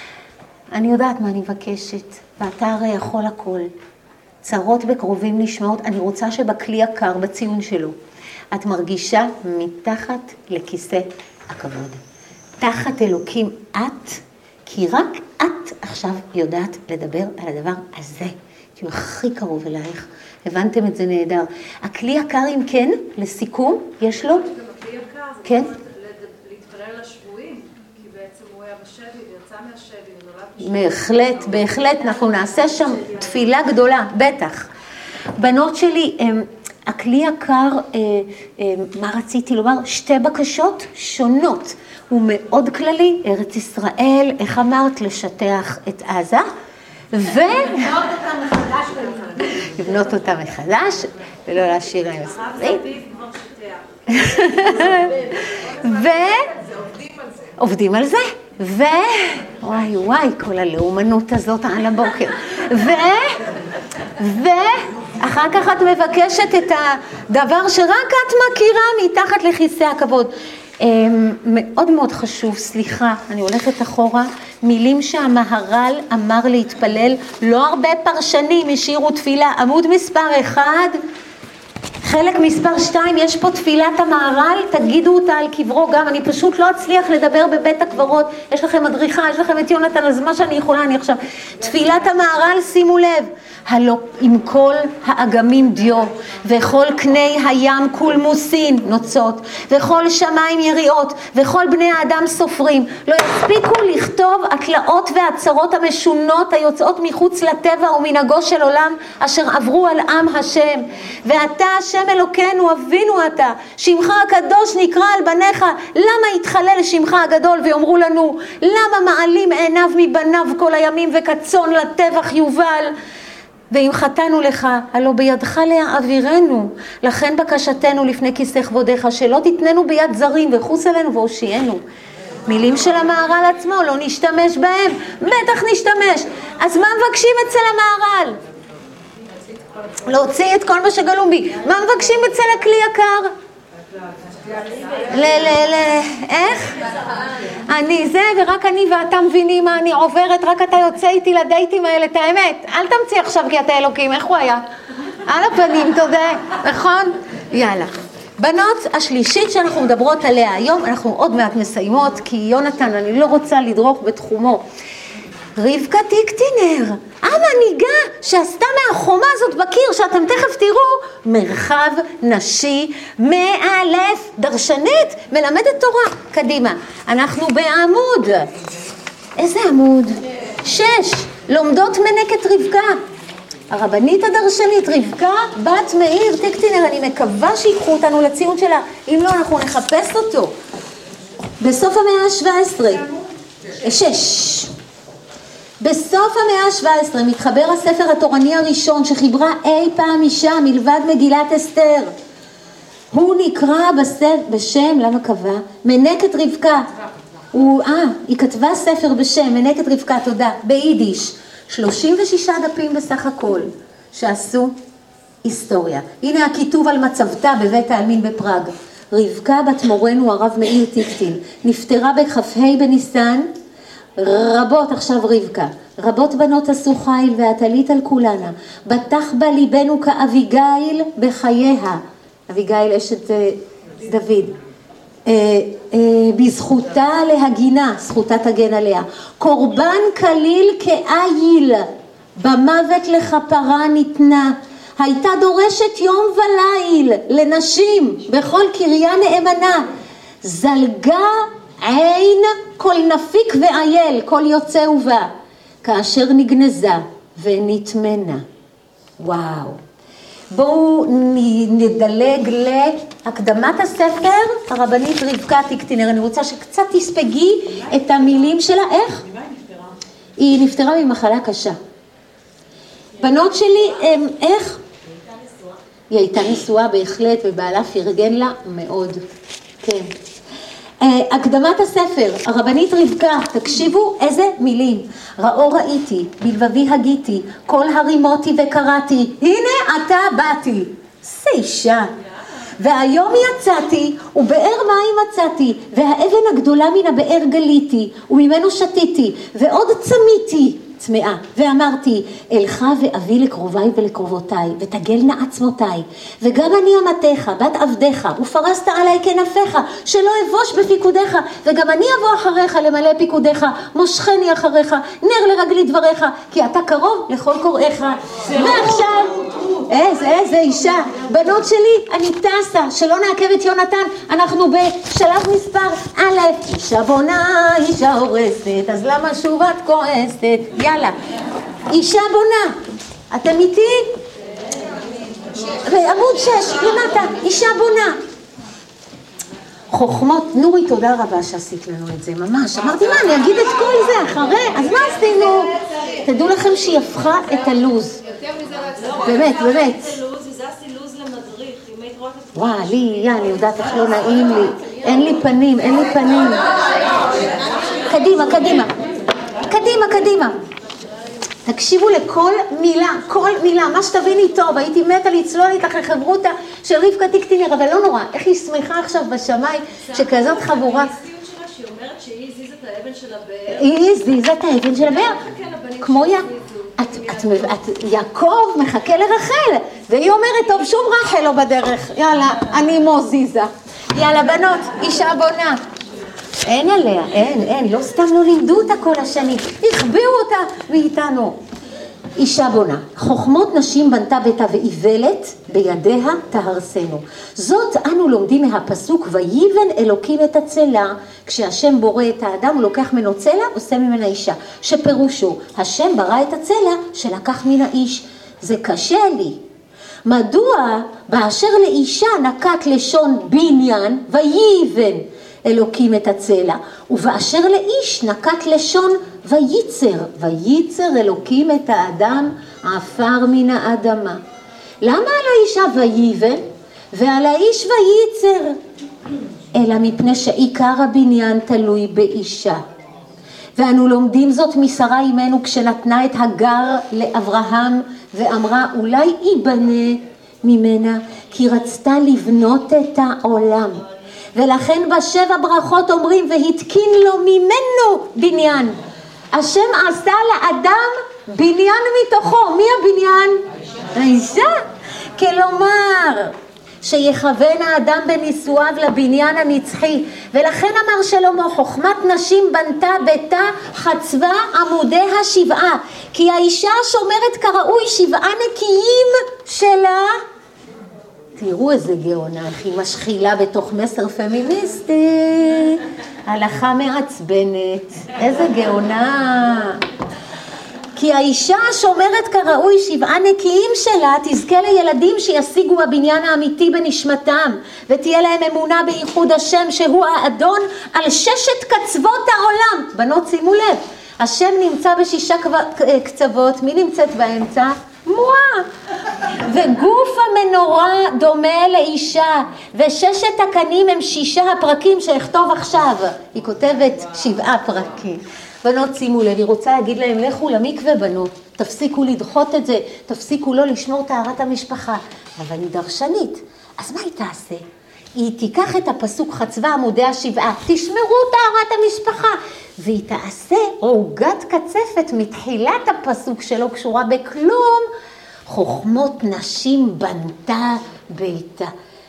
אני יודעת מה אני מבקשת, ואתה הרי יכול הכל. צרות בקרובים נשמעות, אני רוצה שבכלי הקר, בציון שלו, את מרגישה מתחת לכיסא הכבוד. תחת אלוקים את, כי רק את עכשיו יודעת לדבר על הדבר הזה, כי הוא הכי קרוב אלייך. הבנתם את זה נהדר. הכלי יקר אם כן, לסיכום, יש לו? גם הכלי יקר, זה כן? להתפלל לשבויים, כי בעצם הוא היה בשבי, ויצא מהשבי, ונולד בהחלט, בהחלט, אנחנו נעשה שם תפילה גדולה, בטח. בנות שלי, הכלי יקר, מה רציתי לומר? שתי בקשות שונות. הוא מאוד כללי, ארץ ישראל, איך אמרת? לשטח את עזה, לבנות אותה מחדש, ולא להשאיר להם ספרים. עובדים על זה, וואי וואי, כל הלאומנות הזאת על הבוקר. ואחר כך את מבקשת את הדבר שרק את מכירה מתחת לכיסא הכבוד. מאוד מאוד חשוב, סליחה, אני הולכת אחורה, מילים שהמהר"ל אמר להתפלל, לא הרבה פרשנים השאירו תפילה, עמוד מספר 1, חלק מספר 2, יש פה תפילת המהר"ל, תגידו אותה על קברו גם, אני פשוט לא אצליח לדבר בבית הקברות, יש לכם מדריכה, יש לכם את יונתן, אז מה שאני יכולה, אני עכשיו. תפילת המהר"ל, שימו לב, הלא עם כל האגמים דיו, וכל קני הים קולמוסין נוצות, וכל שמיים יריעות, וכל בני האדם סופרים, לא יספיקו לכתוב התלאות והצרות המשונות היוצאות מחוץ לטבע ומנהגו של עולם, אשר עברו על עם השם. ואתה השם אלוקינו, אבינו אתה, שמך הקדוש נקרא על בניך, למה יתחלל שמך הגדול ויאמרו לנו, למה מעלים עיניו מבניו כל הימים וכצאן לטבח יובל? ואם חטאנו לך, הלא בידך להעבירנו, לכן בקשתנו לפני כיסא כבודך, שלא תתננו ביד זרים וחוס עלינו והושיענו. מילים של המהר"ל עצמו, לא נשתמש בהם, בטח נשתמש. אז מה מבקשים אצל המהר"ל? להוציא את כל מה שגלום בי. מה מבקשים אצל הכלי יקר? איך? אני זה, ורק אני ואתה מבינים מה אני עוברת, רק אתה יוצא איתי לדייטים האלה, את האמת. אל תמציא עכשיו כי אתה אלוקים, איך הוא היה? על הפנים, תודה, נכון? יאללה. בנות, השלישית שאנחנו מדברות עליה היום, אנחנו עוד מעט מסיימות, כי יונתן, אני לא רוצה לדרוך בתחומו. רבקה טיקטינר, המנהיגה שעשתה מהחומה הזאת בקיר, שאתם תכף תראו, מרחב נשי מאלף, דרשנית, מלמדת תורה. קדימה, אנחנו בעמוד. איזה עמוד? 6, לומדות מנקת רבקה. הרבנית הדרשנית, רבקה בת מאיר טיקטינר, אני מקווה שיקחו אותנו לציון שלה, אם לא אנחנו נחפש אותו. בסוף המאה ה-17, 6. בסוף המאה ה-17 מתחבר הספר התורני הראשון שחיברה אי פעם אישה מלבד מגילת אסתר. הוא נקרא בשם, למה קבע? מנקת רבקה. היא כתבה ספר בשם מנקת רבקה, תודה, ביידיש. 36 דפים בסך הכל שעשו היסטוריה. הנה הכיתוב על מצבתה בבית העלמין בפראג. רבקה בת מורנו הרב מאיר טיקטין נפטרה בכ"ה בניסן. רבות, עכשיו רבקה, רבות בנות עשו חיל והטלית על כולנה, בטח בה ליבנו כאביגיל בחייה, אביגיל אשת דוד, בזכותה להגינה, זכותה תגן עליה, קורבן כליל כאיל, במוות לכפרה ניתנה, הייתה דורשת יום וליל לנשים בכל קריה נאמנה, זלגה עין כל נפיק ועייל, כל יוצא ובא, כאשר נגנזה ונתמנה. וואו. בואו נדלג להקדמת הספר, הרבנית רבקה טיקטינר. אני רוצה שקצת תספגי את המילים שלה. איך? היא נפטרה ממחלה קשה. בנות שלי, איך? היא הייתה נשואה בהחלט, ובעלה פרגן לה מאוד. כן. הקדמת הספר, הרבנית רבקה, תקשיבו איזה מילים. ראו ראיתי, בלבבי הגיתי, כל הרימותי וקראתי, הנה אתה באתי. זה אישה. והיום יצאתי, ובאר מים מצאתי, והאבן הגדולה מן הבאר גליתי, וממנו שתיתי, ועוד צמיתי, צמאה, ואמרתי, אלך ואביא לקרוביי ולקרובותיי, ותגלנה עצמותיי, וגם אני אמתך, בת עבדך, ופרסת עליי כנפיך, שלא אבוש בפיקודיך, וגם אני אבוא אחריך למלא פיקודיך, מושכני אחריך, נר לרגלי דבריך, כי אתה קרוב לכל קוראיך. ועכשיו, איזה אישה, בנות שלי, אני טסה, שלא נעכב את יונתן, אנחנו בשלב מספר א', אישה בונה, אישה הורסת, אז למה שוב את כועסת? יאללה, אישה בונה, אתם איתי? בעמוד 6, למטה, אישה בונה. חוכמות, נורי, תודה רבה שעשית לנו את זה, ממש. אמרתי, מה, אני אגיד את כל זה אחרי, אז מה עשינו? תדעו לכם שהיא הפכה את הלוז. באמת, באמת. זה עשי לוז למדריך, אם היית רואה את וואי, אני יודעת איך לא נעים לי. אין לי פנים. קדימה. תקשיבו לכל מילה, מה שתביני טוב, הייתי מתה לצלול איתך לחברותה של רבקה טיקטינר, אבל לא נורא, איך היא שמחה עכשיו בשמיים שכזאת חבורה. שהיא אומרת שהיא הזיזה את האבן של הבאר. היא הזיזה את האבן של הבאר, כמו יא. יעקב מחכה לרחל, והיא אומרת, טוב, שום רחל לא בדרך, יאללה, אני מוזיזה. יאללה, בנות, אישה בונה. אין עליה, אין, לא סתם לא לימדו אותה כל השנים, הכביאו אותה ואיתנו. אישה בונה, חוכמות נשים בנתה ביתה ואיוולת, בידיה תהרסנו. זאת אנו לומדים מהפסוק, ויבן אלוקים את הצלה, כשהשם בורא את האדם, הוא לוקח ממנו צלע, עושה ממנה אישה, שפירושו, השם ברא את הצלע שלקח מן האיש. זה קשה לי. מדוע באשר לאישה נקט לשון בניין, ויבן אלוקים את הצלע, ובאשר לאיש נקט לשון וייצר אלוקים את האדם עפר מן האדמה. למה על האישה ויבן ועל האיש וייצר? אלא מפני שעיקר הבניין תלוי באישה. ואנו לומדים זאת משרה אימנו כשנתנה את הגר לאברהם ואמרה אולי ייבנה ממנה, כי רצתה לבנות את העולם. ולכן בשבע ברכות אומרים והתקין לו ממנו בניין. השם עשה לאדם בניין מתוכו. מי הבניין? האישה. כלומר שיכוון האדם בנישואיו לבניין הנצחי. ולכן אמר שלמה, חוכמת נשים בנתה ביתה, חצבה עמודיה שבעה, כי האישה שומרת כראוי שבעה נקיים שלה. תראו איזה גאונה, איך היא משחילה בתוך מסר פמיניסטי, הלכה מעצבנת, איזה גאונה. כי האישה שומרת כראוי שבעה נקיים שלה, תזכה לילדים שישיגו הבניין האמיתי בנשמתם, ותהיה להם אמונה בייחוד השם שהוא האדון על ששת קצוות העולם. בנות שימו לב, השם נמצא בשישה קצוות, מי נמצאת באמצע? מואה. וגוף המנורה דומה לאישה, וששת הקנים הם שישה הפרקים שאכתוב עכשיו. היא כותבת 7 פרקים. בנות שימו לב, היא רוצה להגיד להם, לכו למקווה בנות, תפסיקו לדחות את זה, תפסיקו לא לשמור טהרת המשפחה. אבל היא דרשנית, אז מה היא תעשה? היא תיקח את הפסוק חצבה עמודיה 7, תשמרו טהרת המשפחה, והיא תעשה עוגת קצפת מתחילת הפסוק שלא קשורה בכלום, חוכמות נשים בנתה ביתה.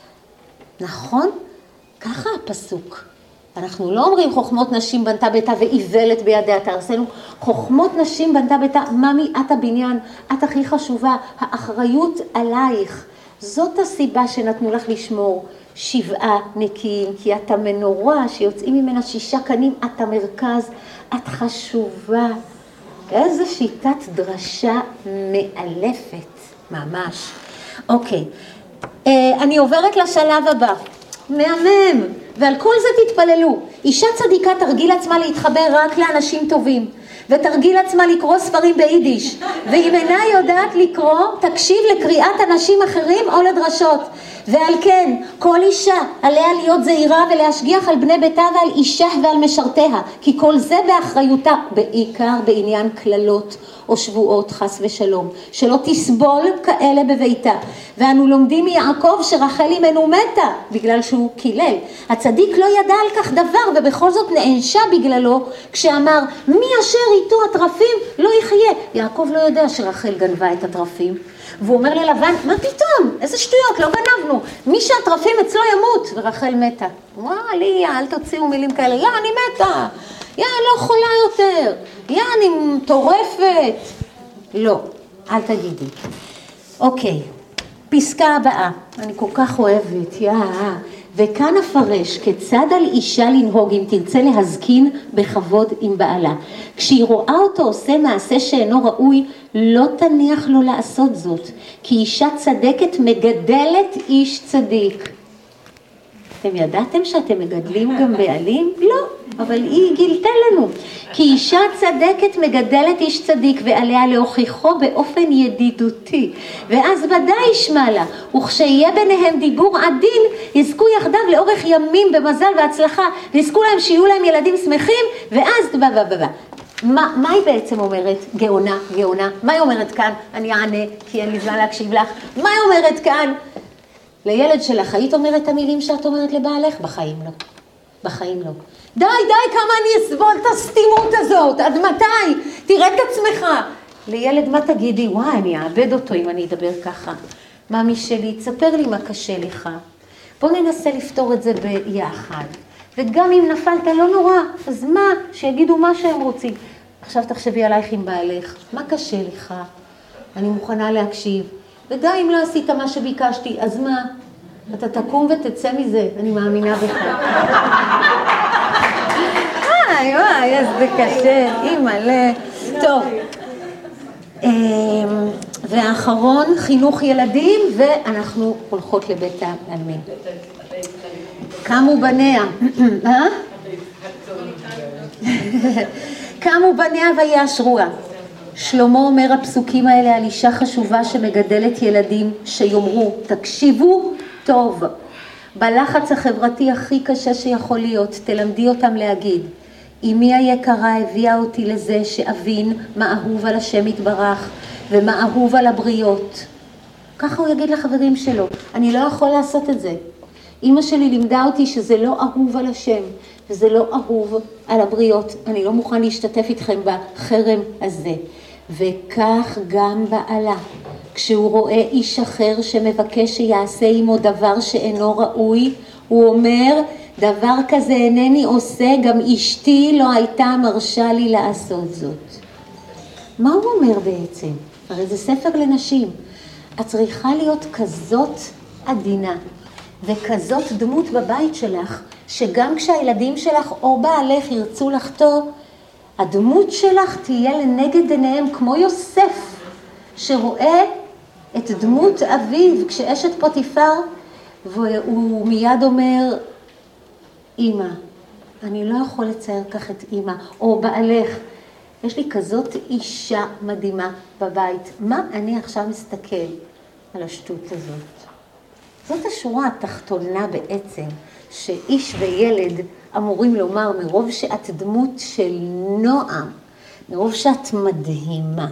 נכון? ככה הפסוק. אנחנו לא אומרים חוכמות נשים בנתה ביתה ואיוולת בידיה תהרסנו. חוכמות נשים בנתה ביתה, ממי את הבניין, את הכי חשובה, האחריות עלייך. זאת הסיבה שנתנו לך לשמור 7 נקיים, כי את המנורה שיוצאים ממנה 6 קנים, את המרכז, את חשובה. איזו שיטת דרשה מאלפת, ממש. אוקיי, אני עוברת לשלב הבא. מהמם, ועל כל זה תתפללו. אישה צדיקה תרגיל עצמה להתחבר רק לאנשים טובים, ותרגיל עצמה לקרוא ספרים ביידיש, ואם אינה יודעת לקרוא, תקשיב לקריאת אנשים אחרים או לדרשות. ועל כן, כל אישה עליה להיות זהירה ולהשגיח על בני ביתה ועל אישה ועל משרתיה, כי כל זה באחריותה, בעיקר בעניין כללות או שבועות חס ושלום, שלא תסבול כאלה בביתה. ואנו לומדים מיעקב שרחל אימנו מתה בגלל שהוא קילל. הצדיק לא ידע על כך דבר ובכל זאת נענשה בגללו כשאמר מי אשר איתו הטרפים לא יחיה. יעקב לא יודע שרחל גנבה את הטרפים, והוא אומר ללבן, מה פתאום? איזה שטויות, לא גנבנו. מי שהטרפים אצלו ימות, ורחל מתה. לי, אל תוציאו מילים כאלה, אני מתה. לא חולה יותר. אני מטורפת. לא, אל תגידי. אוקיי, פסקה הבאה. אני כל כך אוהבת, וכאן אפרש כיצד על אישה לנהוג אם תרצה להזקין בכבוד עם בעלה. כשהיא רואה אותו עושה מעשה שאינו ראוי, לא תניח לו לעשות זאת, כי אישה צדקת מגדלת איש צדיק. אתם ידעתם שאתם מגדלים גם בעלים? לא, אבל היא גילתה לנו. כי אישה צדקת מגדלת איש צדיק ועליה להוכיחו באופן ידידותי. ואז ודאי ישמע לה, וכשיהיה ביניהם דיבור עדין, יזכו יחדיו לאורך ימים במזל והצלחה, ויזכו להם שיהיו להם ילדים שמחים, ואז מה היא בעצם אומרת? גאונה. מה היא אומרת כאן? אני אענה, כי אין לי זמן להקשיב לך. מה היא אומרת כאן? לילד שלך, היית אומרת את המילים שאת אומרת לבעלך? בחיים לא. בחיים לא. די, כמה אני אסבול את הסתימות הזאת. עד מתי? תראה את עצמך. לילד, מה תגידי? וואי, אני אאבד אותו אם אני אדבר ככה. מאמי שלי, תספר לי מה קשה לך. בוא ננסה לפתור את זה ביחד. וגם אם נפלת, לא נורא. אז מה? שיגידו מה שהם רוצים. עכשיו תחשבי עלייך עם בעלך. מה קשה לך? אני מוכנה להקשיב. וגם אם לא עשית מה שביקשתי, אז מה? אתה תקום ותצא מזה. אני מאמינה בך. וואי, אז זה קשה. אימא'לה. טוב. והאחרון, חינוך ילדים, ואנחנו הולכות לבית העלמין. קמו בניה, קמו בניה ויאשרוה. שלמה אומר הפסוקים האלה על אישה חשובה שמגדלת ילדים, שיאמרו, תקשיבו טוב, בלחץ החברתי הכי קשה שיכול להיות, תלמדי אותם להגיד, אמי היקרה הביאה אותי לזה שאבין מה אהוב על השם יתברך ומה אהוב על הבריות. ככה הוא יגיד לחברים שלו, אני לא יכול לעשות את זה. אמא שלי לימדה אותי שזה לא אהוב על השם וזה לא אהוב על הבריות. אני לא מוכן להשתתף איתכם בחרם הזה. וכך גם בעלה, כשהוא רואה איש אחר שמבקש שיעשה עמו דבר שאינו ראוי, הוא אומר, דבר כזה אינני עושה, גם אשתי לא הייתה מרשה לי לעשות זאת. מה הוא אומר בעצם? הרי זה ספר לנשים. את צריכה להיות כזאת עדינה, וכזאת דמות בבית שלך, שגם כשהילדים שלך או בעלך ירצו לחטוא, הדמות שלך תהיה לנגד עיניהם כמו יוסף, שרואה את דמות אביו כשאשת פוטיפר, והוא מיד אומר, אמא, אני לא יכול לצייר כך את אמא, או בעלך, יש לי כזאת אישה מדהימה בבית, מה אני עכשיו מסתכל על השטות הזאת? זאת השורה התחתונה בעצם, שאיש וילד אמורים לומר מרוב שאת דמות של נועם, מרוב שאת מדהימה.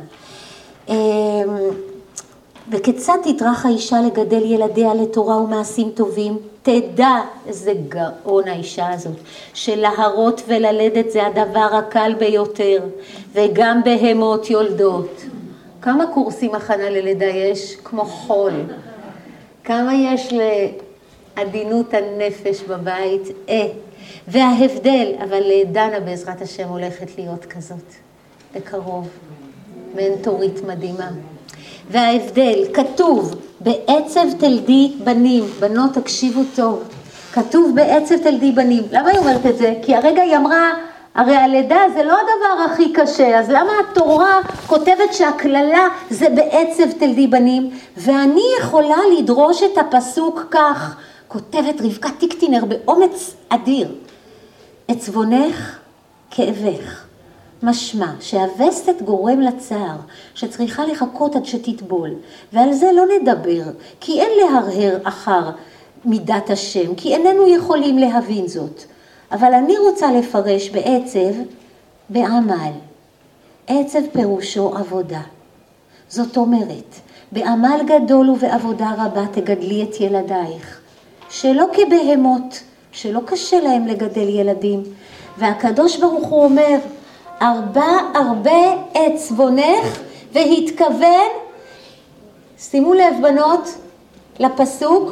וכיצד תטרח האישה לגדל ילדיה לתורה ומעשים טובים? תדע, איזה גאון האישה הזאת, שלהרות וללדת זה הדבר הקל ביותר, וגם בהמות יולדות. כמה קורסים הכנה ללידה יש? כמו חול. כמה יש לעדינות הנפש בבית? וההבדל, אבל דנה בעזרת השם הולכת להיות כזאת, בקרוב, מנטורית מדהימה. וההבדל, כתוב, בעצב תלדי בנים, בנות תקשיבו טוב, כתוב בעצב תלדי בנים. למה היא אומרת את זה? כי הרגע היא אמרה, הרי הלידה זה לא הדבר הכי קשה, אז למה התורה כותבת שהכללה זה בעצב תלדי בנים? ואני יכולה לדרוש את הפסוק כך, כותבת רבקה טיקטינר באומץ אדיר, עצבונך כאבך. משמע שהווסת גורם לצער, שצריכה לחכות עד שתטבול, ועל זה לא נדבר, כי אין להרהר אחר מידת השם, כי איננו יכולים להבין זאת. אבל אני רוצה לפרש בעצב בעמל. עצב פירושו עבודה. זאת אומרת, בעמל גדול ובעבודה רבה תגדלי את ילדייך, שלא כבהמות, שלא קשה להם לגדל ילדים. והקדוש ברוך הוא אומר, הרבה עצבונך, והתכוון, שימו לב בנות, לפסוק,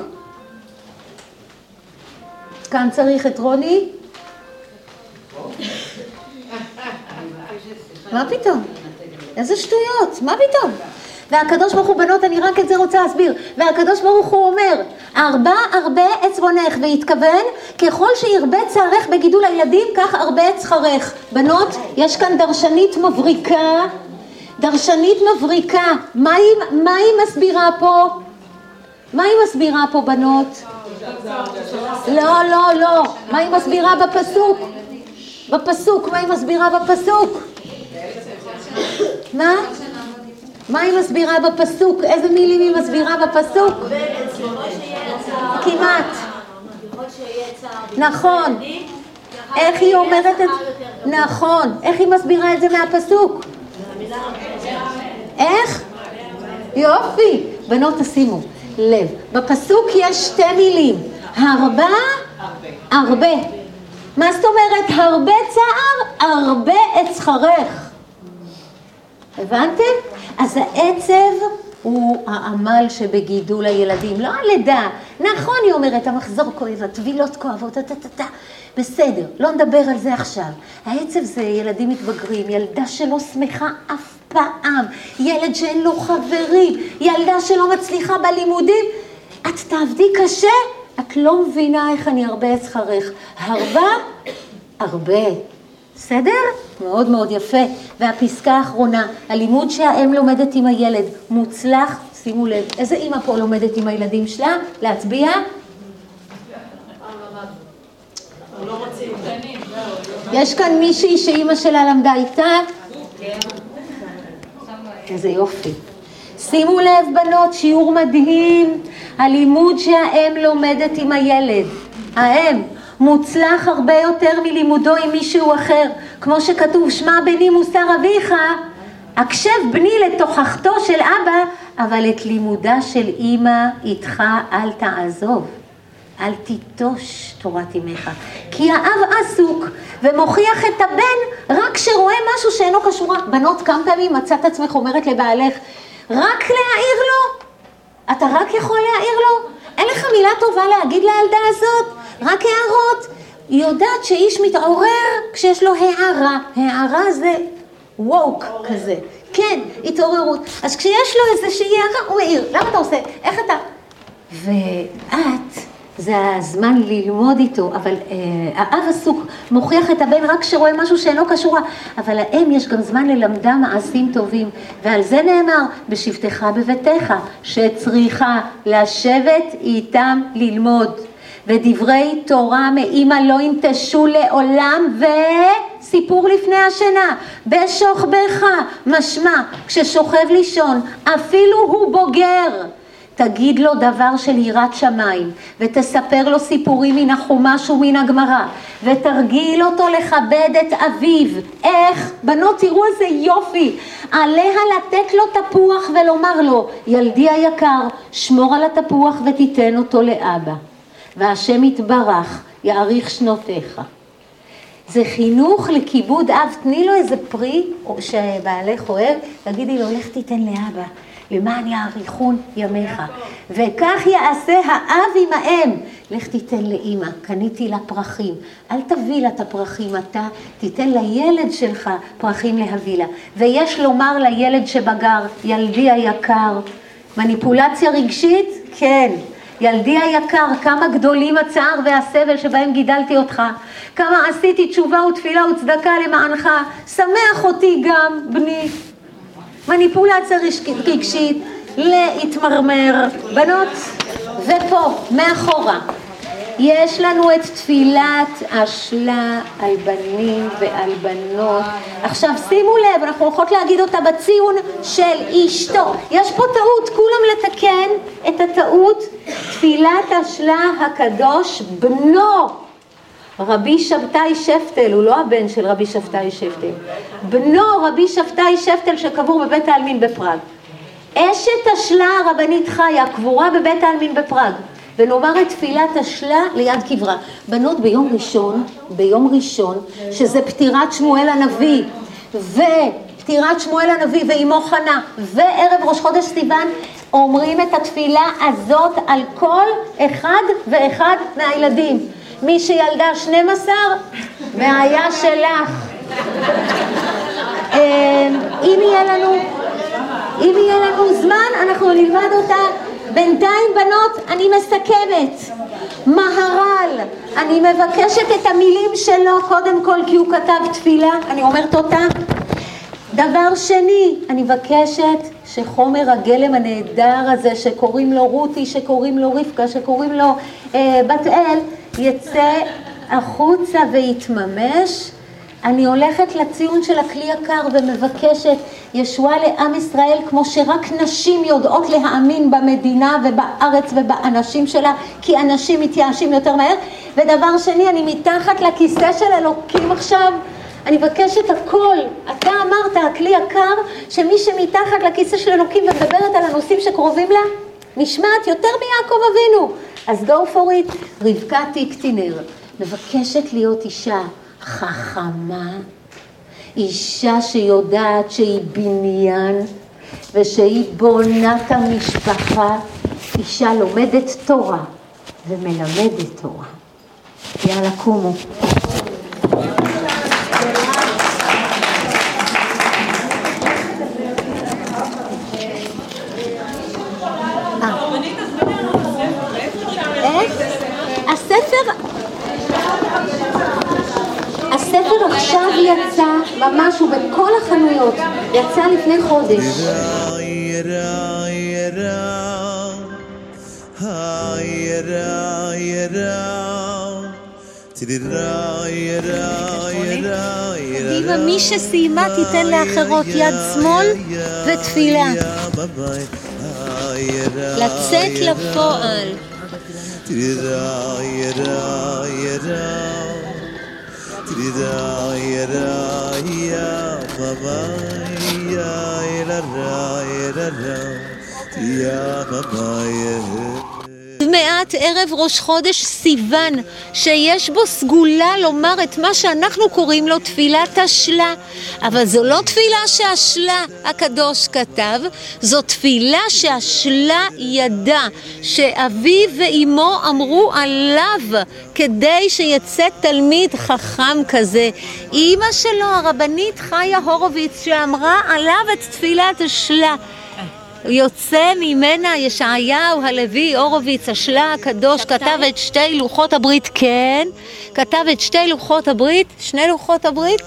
כאן צריך את רוני. מה פתאום? איזה שטויות, מה פתאום? והקדוש ברוך הוא, בנות, אני רק את זה רוצה להסביר, והקדוש ברוך הוא אומר, הרבה עצבונך, והתכוון, ככל שירבה צערך בגידול הילדים, כך הרבה צחרך. בנות, יש כאן דרשנית מבריקה, מה היא מסבירה פה? מה היא מסבירה פה, בנות? לא, מה היא מסבירה בפסוק? מה היא מסבירה בפסוק? מה היא מסבירה בפסוק? איזה מילים היא מסבירה בפסוק? כמעט. נכון. איך היא אומרת את זה? נכון. איך היא מסבירה את זה מהפסוק? איך? יופי. בנות, תשימו לב. בפסוק יש שתי מילים. הרבה. מה זאת אומרת? הרבה צער, הרבה אצחרך. הבנתם? אז העצב הוא העמל שבגידול הילדים, לא הלידה. נכון, היא אומרת, המחזור כואב, הטבילות כואבות, בסדר, לא נדבר על זה עכשיו. העצב זה ילדים מתבגרים, ילדה שלא שמחה אף פעם, ילד שאין לו חברים, ילדה שלא מצליחה בלימודים. את תעבדי קשה, את לא מבינה איך אני הרבה אצחרך. הרבה. בסדר? מאוד מאוד יפה. והפסקה האחרונה, הלימוד שהאם לומדת עם הילד מוצלח, שימו לב, איזה אמא פה לומדת עם הילדים שלה? להצביע? יש כאן מישהי שאמא שלה למדה איתה? איזה יופי. שימו לב בנות, שיעור מדהים, הלימוד שהאם לומדת עם הילד. האם מוצלח הרבה יותר מלימודו עם מישהו אחר. כמו שכתוב, שמע בני מוסר אביך, הקשב בני לתוכחתו של אבא, אבל את לימודה של אמא איתך אל תעזוב. אל תיטוש תורת אמך. כי האב עסוק ומוכיח את הבן רק שרואה משהו שאינו קשור. בנות, כמה פעמים מצאת עצמך אומרת לבעלך, רק להעיר לו? אתה רק יכול להעיר לו? אין לך מילה טובה להגיד לילדה הזאת? רק הערות. היא יודעת שאיש מתעורר כשיש לו הערה. הערה זה ווק כזה. כן, התעוררות. אז כשיש לו איזושהי הערה, הוא מעיר. למה אתה עושה? איך אתה? ואת, זה הזמן ללמוד איתו, אבל האב עסוק, מוכיח את הבן רק שרואה משהו שאינו קשור, אבל האם יש גם זמן ללמדה מעשים טובים, ועל זה נאמר, בשבתך בביתך, שצריכה לשבת איתם ללמוד. ודברי תורה מאמא לא ינטשו לעולם, וסיפור לפני השינה, בשוכבך, משמע, כששוכב לישון, אפילו הוא בוגר, תגיד לו דבר של יראת שמיים, ותספר לו סיפורים מן החומש ומן הגמרא, ותרגיל אותו לכבד את אביו. איך? בנות, תראו איזה יופי. עליה לתת לו תפוח ולומר לו, ילדי היקר, שמור על התפוח ותיתן אותו לאבא. והשם יתברך, יאריך שנותיך. זה חינוך לכיבוד אב. תני לו איזה פרי שבעלך אוהב, תגידי לו, לך תיתן לאבא, למען יאריכון ימיך. וכך יעשה האב עם האם. לך תיתן לאמא, קניתי לה פרחים. אל תביא לה את הפרחים, אתה תיתן לילד שלך פרחים להביא לה. ויש לומר לילד שבגר, ילדי היקר, מניפולציה רגשית? כן. ילדי היקר, כמה גדולים הצער והסבל שבהם גידלתי אותך, כמה עשיתי תשובה ותפילה וצדקה למענך, שמח אותי גם בני. מניפולציה רגשית, להתמרמר. בנות, ופה, מאחורה, יש לנו את תפילת השלה על בנים ועל בנות. עכשיו שימו לב, אנחנו הולכות להגיד אותה בציון של אשתו. יש פה טעות, כולם לתקן את הטעות. תפילת השלה הקדוש בנו, רבי שבתאי שפטל, הוא לא הבן של רבי שבתאי שפטל, בנו רבי שבתאי שפטל שקבור בבית העלמין בפראג. אשת השלה הרבנית חיה קבורה בבית העלמין בפראג, ונאמר את תפילת השלה ליד קברה. בנות, ביום ראשון, שזה פטירת שמואל הנביא, ופטירת שמואל הנביא ואימו חנה, וערב ראש חודש סיוון, אומרים את התפילה הזאת על כל אחד ואחד מהילדים. מי שילדה 12, בעיה שלך. אם יהיה לנו זמן, אנחנו נלמד אותה. בינתיים בנות, אני מסכמת. מהר"ל, אני מבקשת את המילים שלו קודם כל, כי הוא כתב תפילה, אני אומרת אותה. דבר שני, אני מבקשת שחומר הגלם הנהדר הזה, שקוראים לו רותי, שקוראים לו רבקה, שקוראים לו בת אל, יצא החוצה ויתממש. אני הולכת לציון של הכלי יקר ומבקשת ישועה לעם ישראל, כמו שרק נשים יודעות להאמין במדינה ובארץ ובאנשים שלה, כי אנשים מתייאשים יותר מהר. ודבר שני, אני מתחת לכיסא של אלוקים עכשיו, אני מבקשת הכל. אתה אמרת, הכלי יקר, שמי שמתחת לכיסא של אלוקים ומדברת על הנושאים שקרובים לה, נשמעת יותר מיעקב אבינו. אז go for it. רבקה תיקטינר מבקשת להיות אישה חכמה, אישה שיודעת שהיא בניין ושהיא בונת המשפחה, אישה לומדת תורה ומלמדת תורה. יאללה, קומו. הספר עכשיו יצא, ממש הוא בכל החנויות, יצא לפני חודש. קדימה, מי שסיימה תיתן לאחרות יד שמאל ותפילה. לצאת לפועל. מעט ערב ראש חודש סיוון, שיש בו סגולה לומר את מה שאנחנו קוראים לו תפילת השלה. אבל זו לא תפילה שהשלה הקדוש כתב, זו תפילה שהשלה ידע, שאביו ואמו אמרו עליו כדי שיצא תלמיד חכם כזה. אמא שלו, הרבנית חיה הורוביץ, שאמרה עליו את תפילת השלה. יוצא ממנה ישעיהו הלוי הורוביץ, השלה הקדוש, כתב את שתי לוחות הברית, כן, כתב את שתי לוחות הברית, שני לוחות הברית,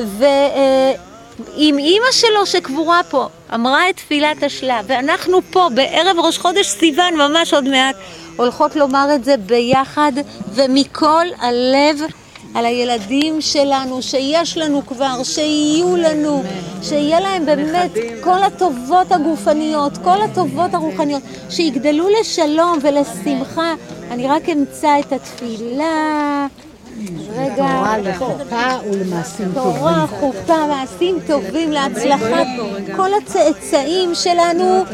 ועם אמא שלו שקבורה פה, אמרה את תפילת השלה, ואנחנו פה בערב ראש חודש סיוון, ממש עוד מעט, הולכות לומר את זה ביחד ומכל הלב, על הילדים שלנו, שיש לנו כבר, שיהיו לנו, שיהיה להם באמת כל הטובות הגופניות, כל הטובות הרוחניות, שיגדלו לשלום ולשמחה. אני רק אמצא את התפילה. רגע. תורה לחופה ולמעשים טובים. תורה, חופה, מעשים טובים להצלחת כל הצאצאים שלנו,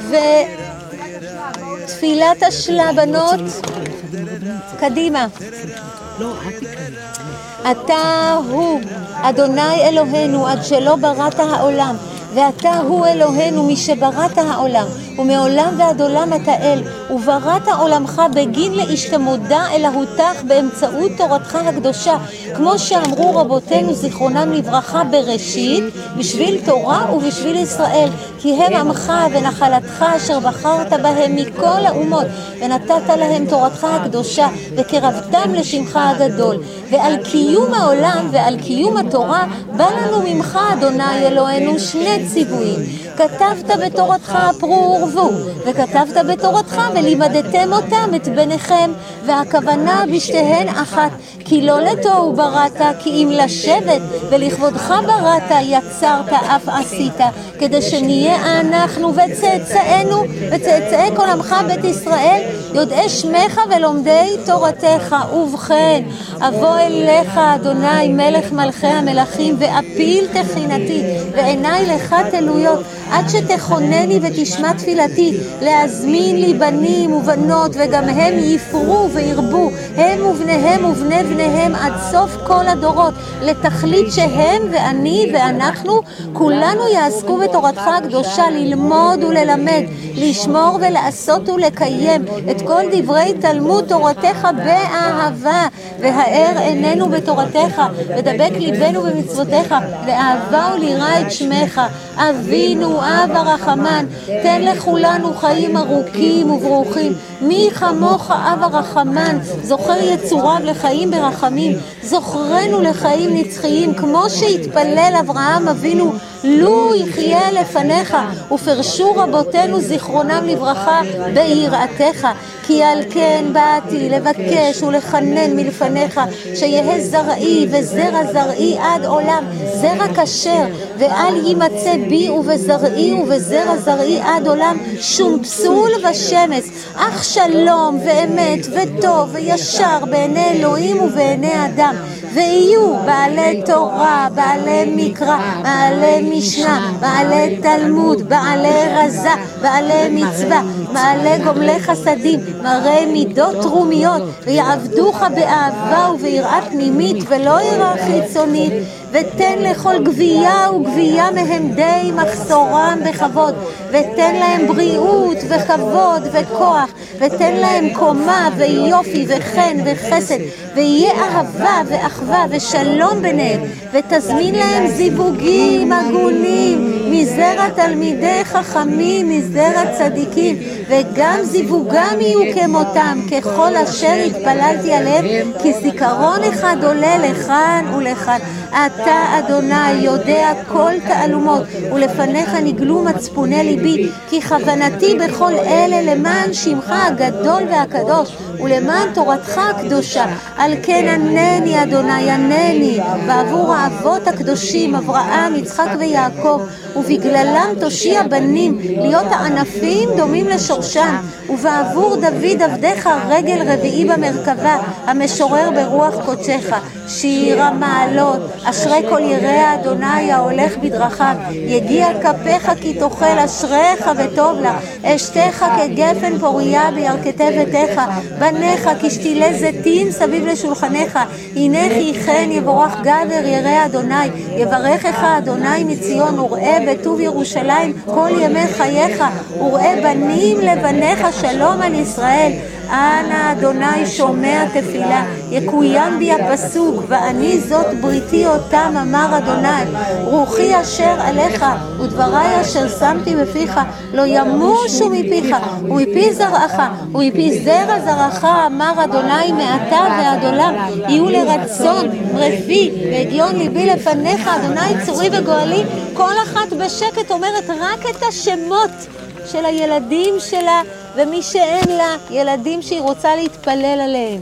ותפילת השלה, בנות. קדימה. אתה הוא אדוני אלוהינו עד שלא בראת העולם, ואתה הוא אלוהינו משבראת העולם, ומעולם ועד עולם אתה אל, ובראת עולמך בגין להשתמודה אלוהותך באמצעות תורתך הקדושה, כמו שאמרו רבותינו זיכרונם לברכה בראשית, בשביל תורה ובשביל ישראל, כי הם עמך ונחלתך אשר בחרת בהם מכל האומות, ונתת להם תורתך הקדושה, וקרבתם לשמך הגדול. ועל קיום העולם ועל קיום התורה בא לנו ממך אדוני אלוהינו שני ציוויים. כתבת בתורתך פרו ורבו, וכתבת בתורתך ולימדתם אותם את בניכם, והכוונה בשתיהן אחת, כי לא לתוהו בראת, כי אם לשבת, ולכבודך בראת יצרת אף עשית, כדי שנהיה אנחנו וצאצאינו וצאצאי כל עמך בית ישראל, יודעי שמך ולומדי תורתך. ובכן אבוא אליך אדוני מלך מלכי המלכים, ואפיל תחינתי ועיניי לך תלויות, עד שתכונני ותשמע תפילתי, להזמין לי בנים ובנות, וגם הם יפרו וירבו, הם ובניהם ובני בניהם עד סוף כל הדורות, לתכלית שהם ואני ואנחנו כולנו יעסקו בתורתך הקדושה, ללמוד וללמד, לשמור ולעשות ולקיים את כל דברי תלמוד תורתך באהבה, והאר עינינו בתורתך, ודבק ליבנו במצוותיך, לאהבה וליראה את שמך. אבינו אב הרחמן, תן לכולנו חיים ארוכים וברוכים. מי כמוך אב הרחמן, זוכר יצוריו לחיים ברחמים, זוכרנו לחיים נצחיים, כמו שהתפלל אברהם אבינו, לו יחיה לפניך, ופרשו רבותינו זיכרונם לברכה ביראתך. כי על כן באתי לבקש ולחנן מלפניך, שיהיה זרעי וזרע זרעי עד עולם, זרע כשר, ואל יימצא בי ובזרעי ובזרע זרעי עד עולם שום פסול ושמש, אך שלום ואמת וטוב וישר בעיני אלוהים ובעיני אדם. ויהיו בעלי תורה, בעלי מקרא, בעלי משנה, בעלי תלמוד, בעלי רזה, בעלי מצווה, בעלי גומלי חסדים, מראה מידות תרומיות, ויעבדוך באהבה וביראה פנימית ולא יראה חיצונית, ותן לכל גבייה וגבייה מהם די מחסורם בכבוד, ותן להם בריאות וכבוד וכוח, ותן להם קומה ויופי וחן וחסד, ויהיה אהבה ואחווה ושלום ביניהם, ותזמין להם זיווגים הגונים מזרע תלמידי חכמים, מזרע צדיקים, וגם זיווגם יהיו כמותם, ככל אשר התפללתי עליהם, כי זיכרון אחד עולה לכאן ולכאן. אתה אדוני יודע כל תעלומות, ולפניך נגלו מצפוני ליבי, כי כוונתי בכל אלה למען שמך הגדול והקדוש, ולמען תורתך הקדושה. על כן ענני אדוני, ענני בעבור האבות הקדושים אברהם, יצחק ויעקב, ובגללם תושיע בנים להיות הענפים דומים לשורשם, ובעבור דוד עבדך רגל רביעי במרכבה, המשורר ברוח קודשך. שיר המעלות, אשרי כל ירא אדוני ההולך בדרכיו, יגיע כפיך כי תאכל, אשריך וטוב לה, אשתך כגפן פוריה בירכתי ביתך, בניך כשתילי זיתים סביב לשולחניך, הנה כי כן יבורך גבר ירא אדוני, יברכך אדוני מציון, וראה בטוב ירושלים כל ימי חייך, וראה בנים לבניך שלום על ישראל. אנא אדוני שומע תפילה, יקוים בי הפסוק, ואני זאת בריתי אותם, אמר אדוני, רוחי אשר עליך ודברי אשר שמתי בפיך לא ימושו מפיך, ומפי זרעך ומפי זרע זרעך, אמר אדוני, מעתה ועד עולם יהיו לרצון רפי והגיון ליבי לפניך, אדוני צורי וגואלי. כל אחת בשקט אומרת רק את השמות של הילדים שלה, ומי שאין לה ילדים שהיא רוצה להתפלל עליהם.